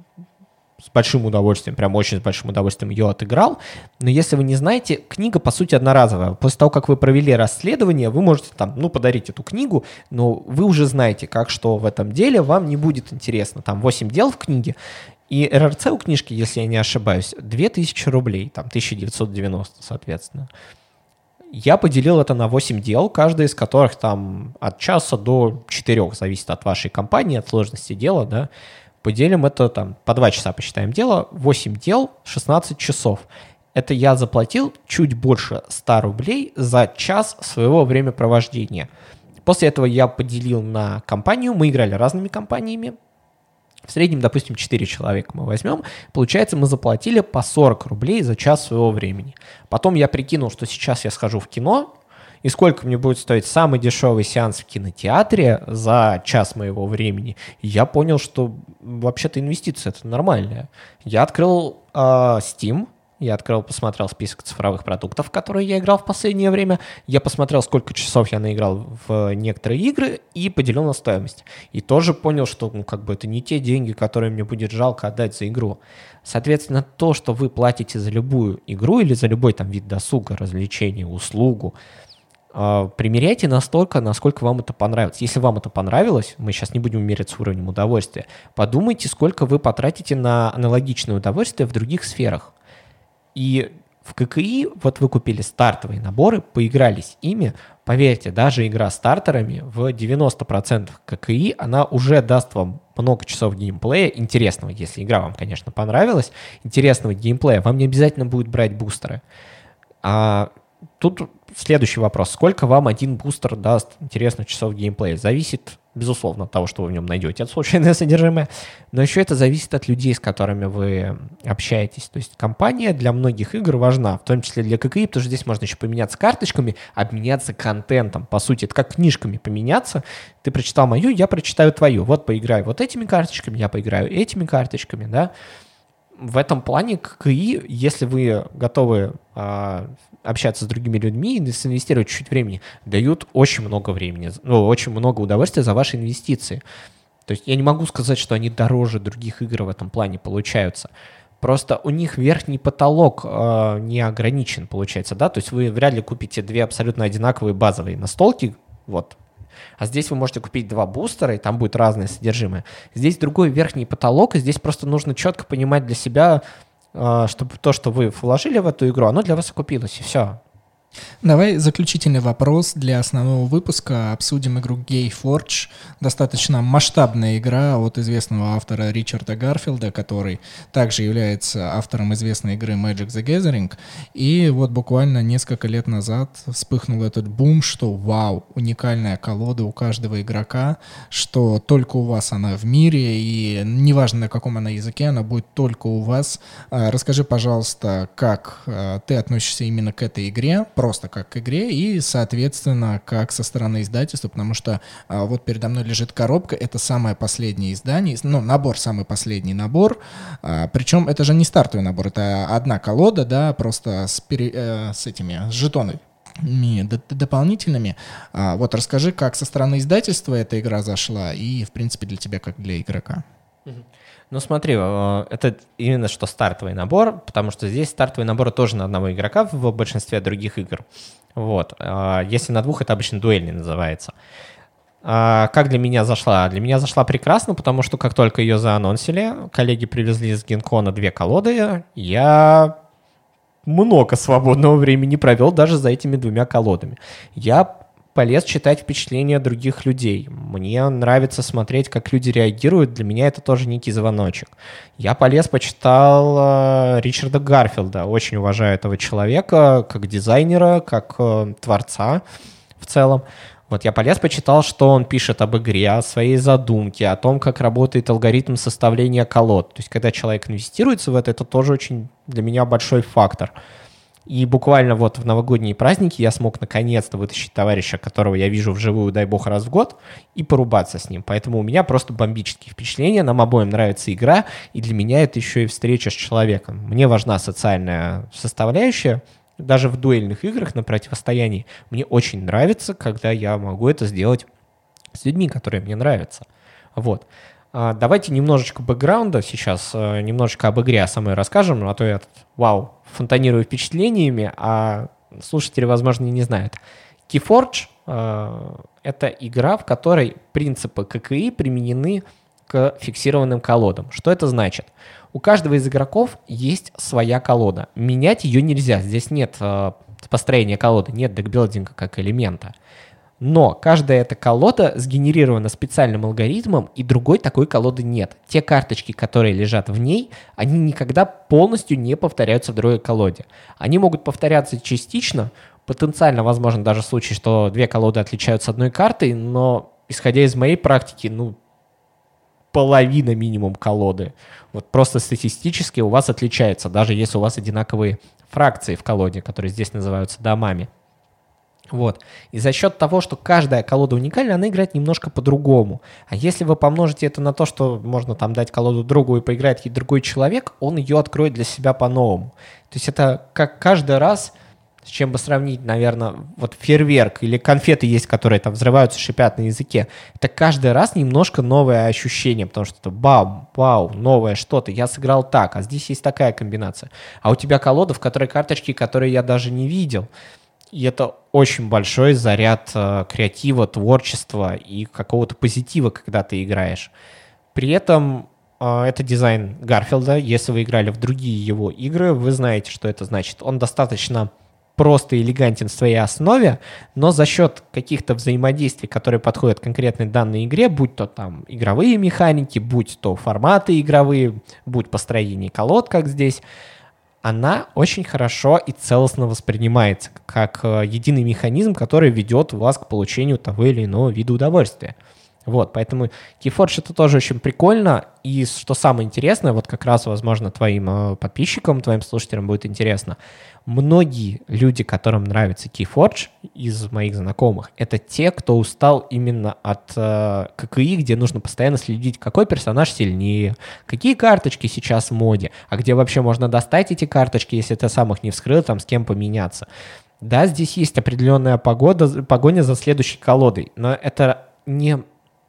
Speaker 3: с большим удовольствием, прям очень с большим удовольствием ее отыграл. Но если вы не знаете, книга, по сути, одноразовая. После того, как вы провели расследование, вы можете там, ну, подарить эту книгу, но вы уже знаете, как что в этом деле, вам не будет интересно. Там восемь дел в книге, и эр эр цэ у книжки, если я не ошибаюсь, две тысячи рублей, там тысяча девятьсот девяносто, соответственно. Я поделил это на восемь дел, каждый из которых там от часа до четырех, зависит от вашей компании, от сложности дела, да. Поделим это там, по два часа посчитаем дело, восемь дел, шестнадцать часов. Это я заплатил чуть больше ста рублей за час своего времяпровождения. После этого я поделил на компанию, мы играли разными компаниями. В среднем, допустим, четыре человека мы возьмем. Получается, мы заплатили по сорок рублей за час своего времени. Потом я прикинул, что сейчас я схожу в кино, и сколько мне будет стоить самый дешевый сеанс в кинотеатре за час моего времени. И я понял, что вообще-то инвестиция это нормальная. Я открыл э, Steam, я открыл, посмотрел список цифровых продуктов, в которые я играл в последнее время. Я посмотрел, сколько часов я наиграл в некоторые игры и поделил на стоимость. И тоже понял, что ну, как бы это не те деньги, которые мне будет жалко отдать за игру. Соответственно, то, что вы платите за любую игру или за любой там вид досуга, развлечения, услугу, примеряйте настолько, насколько вам это понравится. Если вам это понравилось, мы сейчас не будем мериться уровнем удовольствия, подумайте, сколько вы потратите на аналогичное удовольствие в других сферах. И в ККИ, вот вы купили стартовые наборы, поигрались ими, поверьте, даже игра стартерами в девяносто процентов ККИ, она уже даст вам много часов геймплея, интересного, если игра вам, конечно, понравилась, интересного геймплея, вам не обязательно будет брать бустеры. А тут следующий вопрос. Сколько вам один бустер даст интересных часов геймплея? Зависит безусловно, от того, что вы в нем найдете, это случайное содержимое, но еще это зависит от людей, с которыми вы общаетесь. То есть компания для многих игр важна, в том числе для ка ка и, потому что здесь можно еще поменяться карточками, обменяться контентом. По сути, это как книжками поменяться. Ты прочитал мою, я прочитаю твою. Вот поиграю вот этими карточками, я поиграю этими карточками, да. В этом плане ка ка и, если вы готовы а, общаться с другими людьми и инвестировать чуть-чуть времени, дают очень много времени, ну, очень много удовольствия за ваши инвестиции. То есть я не могу сказать, что они дороже других игр в этом плане получаются. Просто у них верхний потолок э, не ограничен, получается, да, то есть вы вряд ли купите две абсолютно одинаковые базовые настолки, вот. А здесь вы можете купить два бустера, и там будет разное содержимое. Здесь другой верхний потолок, и здесь просто нужно четко понимать для себя, чтобы то, что вы вложили в эту игру, оно для вас окупилось, и все.
Speaker 1: Давай заключительный вопрос для основного выпуска. Обсудим игру Gayforge. Достаточно масштабная игра от известного автора Ричарда Гарфилда, который также является автором известной игры Magic the Gathering. И вот буквально несколько лет назад вспыхнул этот бум, что вау, уникальная колода у каждого игрока, что только у вас она в мире, и неважно на каком она языке, она будет только у вас. Расскажи, пожалуйста, как ты относишься именно к этой игре, просто как к игре, и, соответственно, как со стороны издательства, потому что а, вот передо мной лежит коробка, это самое последнее издание, ну, набор, самый последний набор, а, причем это же не стартовый набор, это одна колода, да, просто с, пере, э, с этими, с жетонами дополнительными. А, вот расскажи, как со стороны издательства эта игра зашла, и, в принципе, для тебя, как для игрока.
Speaker 3: Ну смотри, это именно что стартовый набор, потому что здесь стартовые наборы тоже на одного игрока в большинстве других игр. Вот. Если на двух, это обычно дуэльный называется. Как для меня зашла? Для меня зашла прекрасно, потому что как только ее заанонсили, коллеги привезли из Генкона две колоды, я много свободного времени провел даже за этими двумя колодами. Я полез читать впечатления других людей. Мне нравится смотреть, как люди реагируют. Для меня это тоже некий звоночек. Я полез, почитал э, Ричарда Гарфилда. Очень уважаю этого человека как дизайнера, как э, творца в целом. Вот я полез, почитал, что он пишет об игре, о своей задумке, о том, как работает алгоритм составления колод. То есть, когда человек инвестируется в это, это тоже очень для меня большой фактор. И буквально вот в новогодние праздники я смог наконец-то вытащить товарища, которого я вижу вживую, дай бог, раз в год, и порубаться с ним. Поэтому у меня просто бомбические впечатления, нам обоим нравится игра, и для меня это еще и встреча с человеком. Мне важна социальная составляющая, даже в дуэльных играх на противостоянии. Мне очень нравится, когда я могу это сделать с людьми, которые мне нравятся. Вот. Давайте немножечко бэкграунда сейчас, немножечко об игре самой расскажем, а то я, вау, фонтанирую впечатлениями, а слушатели, возможно, не знают. Keyforge э, — это игра, в которой принципы ка ка и применены к фиксированным колодам. Что это значит? У каждого из игроков есть своя колода. Менять ее нельзя. Здесь нет э, построения колоды, нет декбилдинга как элемента. Но каждая эта колода сгенерирована специальным алгоритмом, и другой такой колоды нет. Те карточки, которые лежат в ней, они никогда полностью не повторяются в другой колоде. Они могут повторяться частично, потенциально возможен даже случай, что две колоды отличаются одной картой, но, исходя из моей практики, ну, половина минимум колоды. Вот просто статистически у вас отличается, даже если у вас одинаковые фракции в колоде, которые здесь называются домами. Вот. И за счет того, что каждая колода уникальна, она играет немножко по-другому. А если вы помножите это на то, что можно там дать колоду другу и поиграет ей другой человек, он ее откроет для себя по-новому. То есть это как каждый раз, с чем бы сравнить, наверное, вот фейерверк или конфеты есть, которые там взрываются, шипят на языке. Это каждый раз немножко новое ощущение, потому что это вау, вау, новое что-то. Я сыграл так, а здесь есть такая комбинация. А у тебя колода, в которой карточки, которые я даже не видел. И это очень большой заряд э, креатива, творчества и какого-то позитива, когда ты играешь. При этом э, это дизайн Гарфилда. Если вы играли в другие его игры, вы знаете, что это значит. Он достаточно прост и элегантен в своей основе, но за счет каких-то взаимодействий, которые подходят к конкретной данной игре, будь то там игровые механики, будь то форматы игровые, будь построение колод, как здесь, она очень хорошо и целостно воспринимается как единый механизм, который ведет вас к получению того или иного вида удовольствия. Вот, поэтому Keyforge это тоже очень прикольно, и что самое интересное, вот как раз, возможно, твоим э, подписчикам, твоим слушателям будет интересно, многие люди, которым нравится Keyforge из моих знакомых, это те, кто устал именно от э, ККИ, где нужно постоянно следить, какой персонаж сильнее, какие карточки сейчас в моде, а где вообще можно достать эти карточки, если ты сам их не вскрыл, там с кем поменяться. Да, здесь есть определенная погода, погоня за следующей колодой, но это не...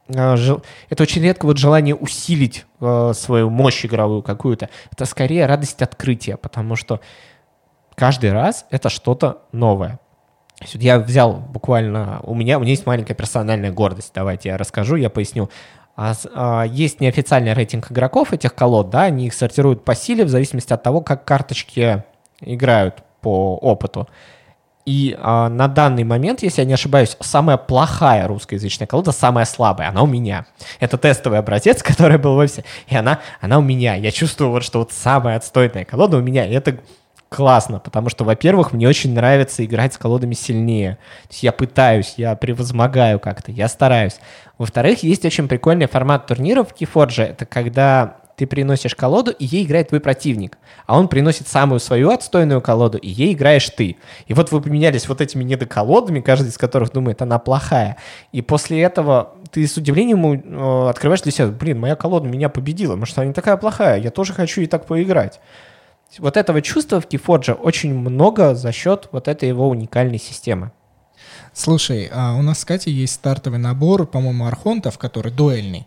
Speaker 3: Это очень редко вот желание усилить э, свою мощь игровую какую-то. Это скорее радость открытия, потому что каждый раз это что-то новое. То есть вот я взял буквально... У меня, у меня есть маленькая персональная гордость. Давайте я расскажу, я поясню. А, а, есть неофициальный рейтинг игроков этих колод, да, они их сортируют по силе в зависимости от того, как карточки играют по опыту. И а, на данный момент, если я не ошибаюсь, самая плохая русскоязычная колода, самая слабая, она у меня. Это тестовый образец, который был в офисе, и она, она у меня. Я чувствую, вот, что вот самая отстойная колода у меня, и это классно, потому что, во-первых, мне очень нравится играть с колодами сильнее. То есть я пытаюсь, я превозмогаю как-то, я стараюсь. Во-вторых, есть очень прикольный формат турниров в Keyforge, это когда... ты приносишь колоду, и ей играет твой противник. А он приносит самую свою отстойную колоду, и ей играешь ты. И вот вы поменялись вот этими недоколодами, каждый из которых думает, она плохая. И после этого ты с удивлением э, открываешь для себя, блин, моя колода меня победила, может, она не такая плохая, я тоже хочу и так поиграть. Вот этого чувства в Keyforge очень много за счет вот этой его уникальной системы.
Speaker 1: Слушай, а у нас с Катей есть стартовый набор, по-моему, архонтов, который дуэльный.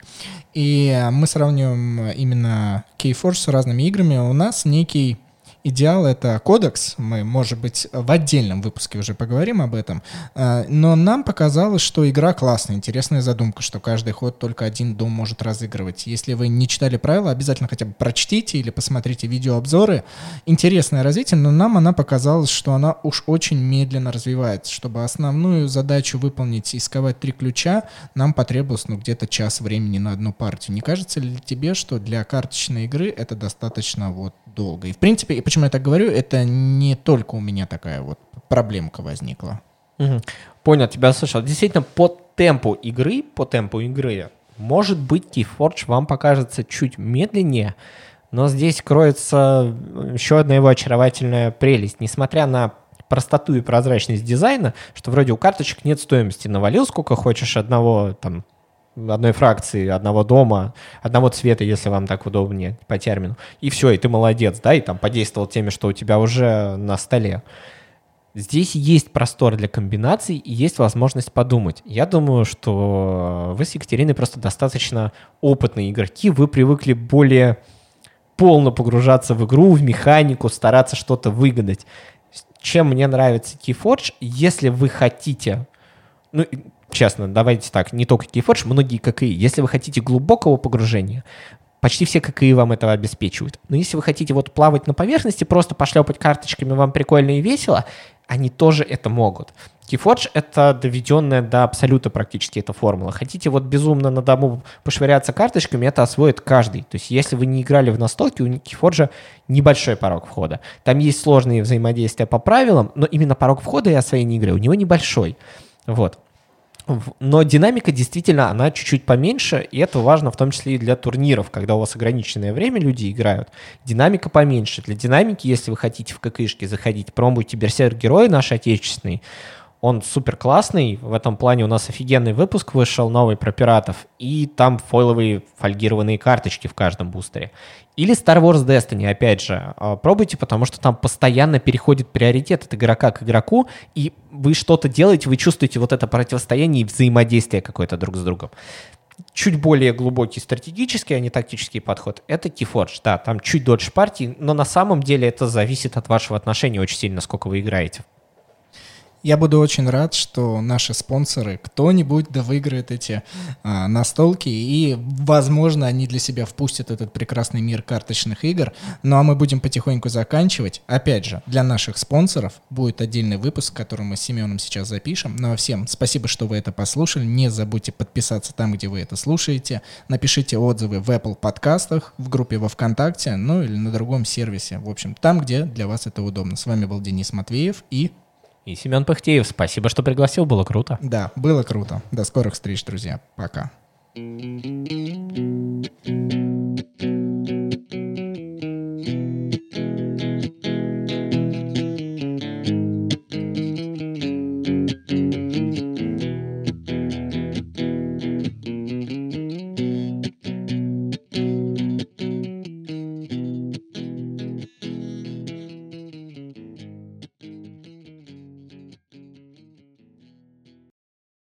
Speaker 1: И мы сравниваем именно Keyforge с разными играми. У нас некий идеал — это кодекс. Мы, может быть, в отдельном выпуске уже поговорим об этом. Но нам показалось, что игра классная, интересная задумка, что каждый ход только один дом может разыгрывать. Если вы не читали правила, обязательно хотя бы прочтите или посмотрите видеообзоры. Интересное развитие, но нам она показалась, что она уж очень медленно развивается. Чтобы основную задачу выполнить и сковать три ключа, нам потребовалось ну, где-то час времени на одну партию. Не кажется ли тебе, что для карточной игры это достаточно вот долго? И в принципе, и почему я так говорю, это не только у меня такая вот проблемка возникла.
Speaker 3: Угу. Понял, тебя слышал. Действительно, по темпу игры, по темпу игры, может быть, Keyforge вам покажется чуть медленнее, но здесь кроется еще одна его очаровательная прелесть. Несмотря на простоту и прозрачность дизайна, что вроде у карточек нет стоимости. Навалил сколько хочешь одного там одной фракции, одного дома, одного цвета, если вам так удобнее по термину. И все, и ты молодец, да, и там подействовал теми, что у тебя уже на столе. Здесь есть простор для комбинаций и есть возможность подумать. Я думаю, что вы с Екатериной просто достаточно опытные игроки, вы привыкли более полно погружаться в игру, в механику, стараться что-то выгадать. Чем мне нравится Keyforge, если вы хотите... ну честно, давайте так, не только Keyforge, многие ККИ. Если вы хотите глубокого погружения, почти все ККИ вам этого обеспечивают. Но если вы хотите вот плавать на поверхности, просто пошлепать карточками, вам прикольно и весело, они тоже это могут. Keyforge — это доведенная до абсолюта практически эта формула. Хотите вот безумно на дому пошвыряться карточками, это освоит каждый. То есть если вы не играли в настолки, у Keyforge небольшой порог входа. Там есть сложные взаимодействия по правилам, но именно порог входа и освоения игры у него небольшой. Вот. Но динамика действительно, она чуть-чуть поменьше, и это важно в том числе и для турниров, когда у вас ограниченное время люди играют. Динамика поменьше. Для динамики, если вы хотите в ККшки заходить, пробуйте Берсерк-герой наш отечественный. Он супер классный, в этом плане у нас офигенный выпуск вышел, новый про пиратов, и там фойловые фольгированные карточки в каждом бустере. Или Star Wars Destiny, опять же, пробуйте, потому что там постоянно переходит приоритет от игрока к игроку, и вы что-то делаете, вы чувствуете вот это противостояние и взаимодействие какое-то друг с другом. Чуть более глубокий стратегический, а не тактический подход — это Keyforge. Да, там чуть дольше партий, но на самом деле это зависит от вашего отношения очень сильно, сколько вы играете.
Speaker 1: Я буду очень рад, что наши спонсоры, кто-нибудь да выиграет эти а, настолки, и, возможно, они для себя впустят этот прекрасный мир карточных игр. Ну а мы будем потихоньку заканчивать. Опять же, для наших спонсоров будет отдельный выпуск, который мы с Семеном сейчас запишем. Ну а всем спасибо, что вы это послушали. Не забудьте подписаться там, где вы это слушаете. Напишите отзывы в Apple подкастах, в группе во ВКонтакте, ну или на другом сервисе. В общем, там, где для вас это удобно. С вами был Денис Матвеев и...
Speaker 3: И Семен Пыхтеев. Спасибо, что пригласил, было круто.
Speaker 1: Да, было круто. До скорых встреч, друзья. Пока.
Speaker 3: Thank you.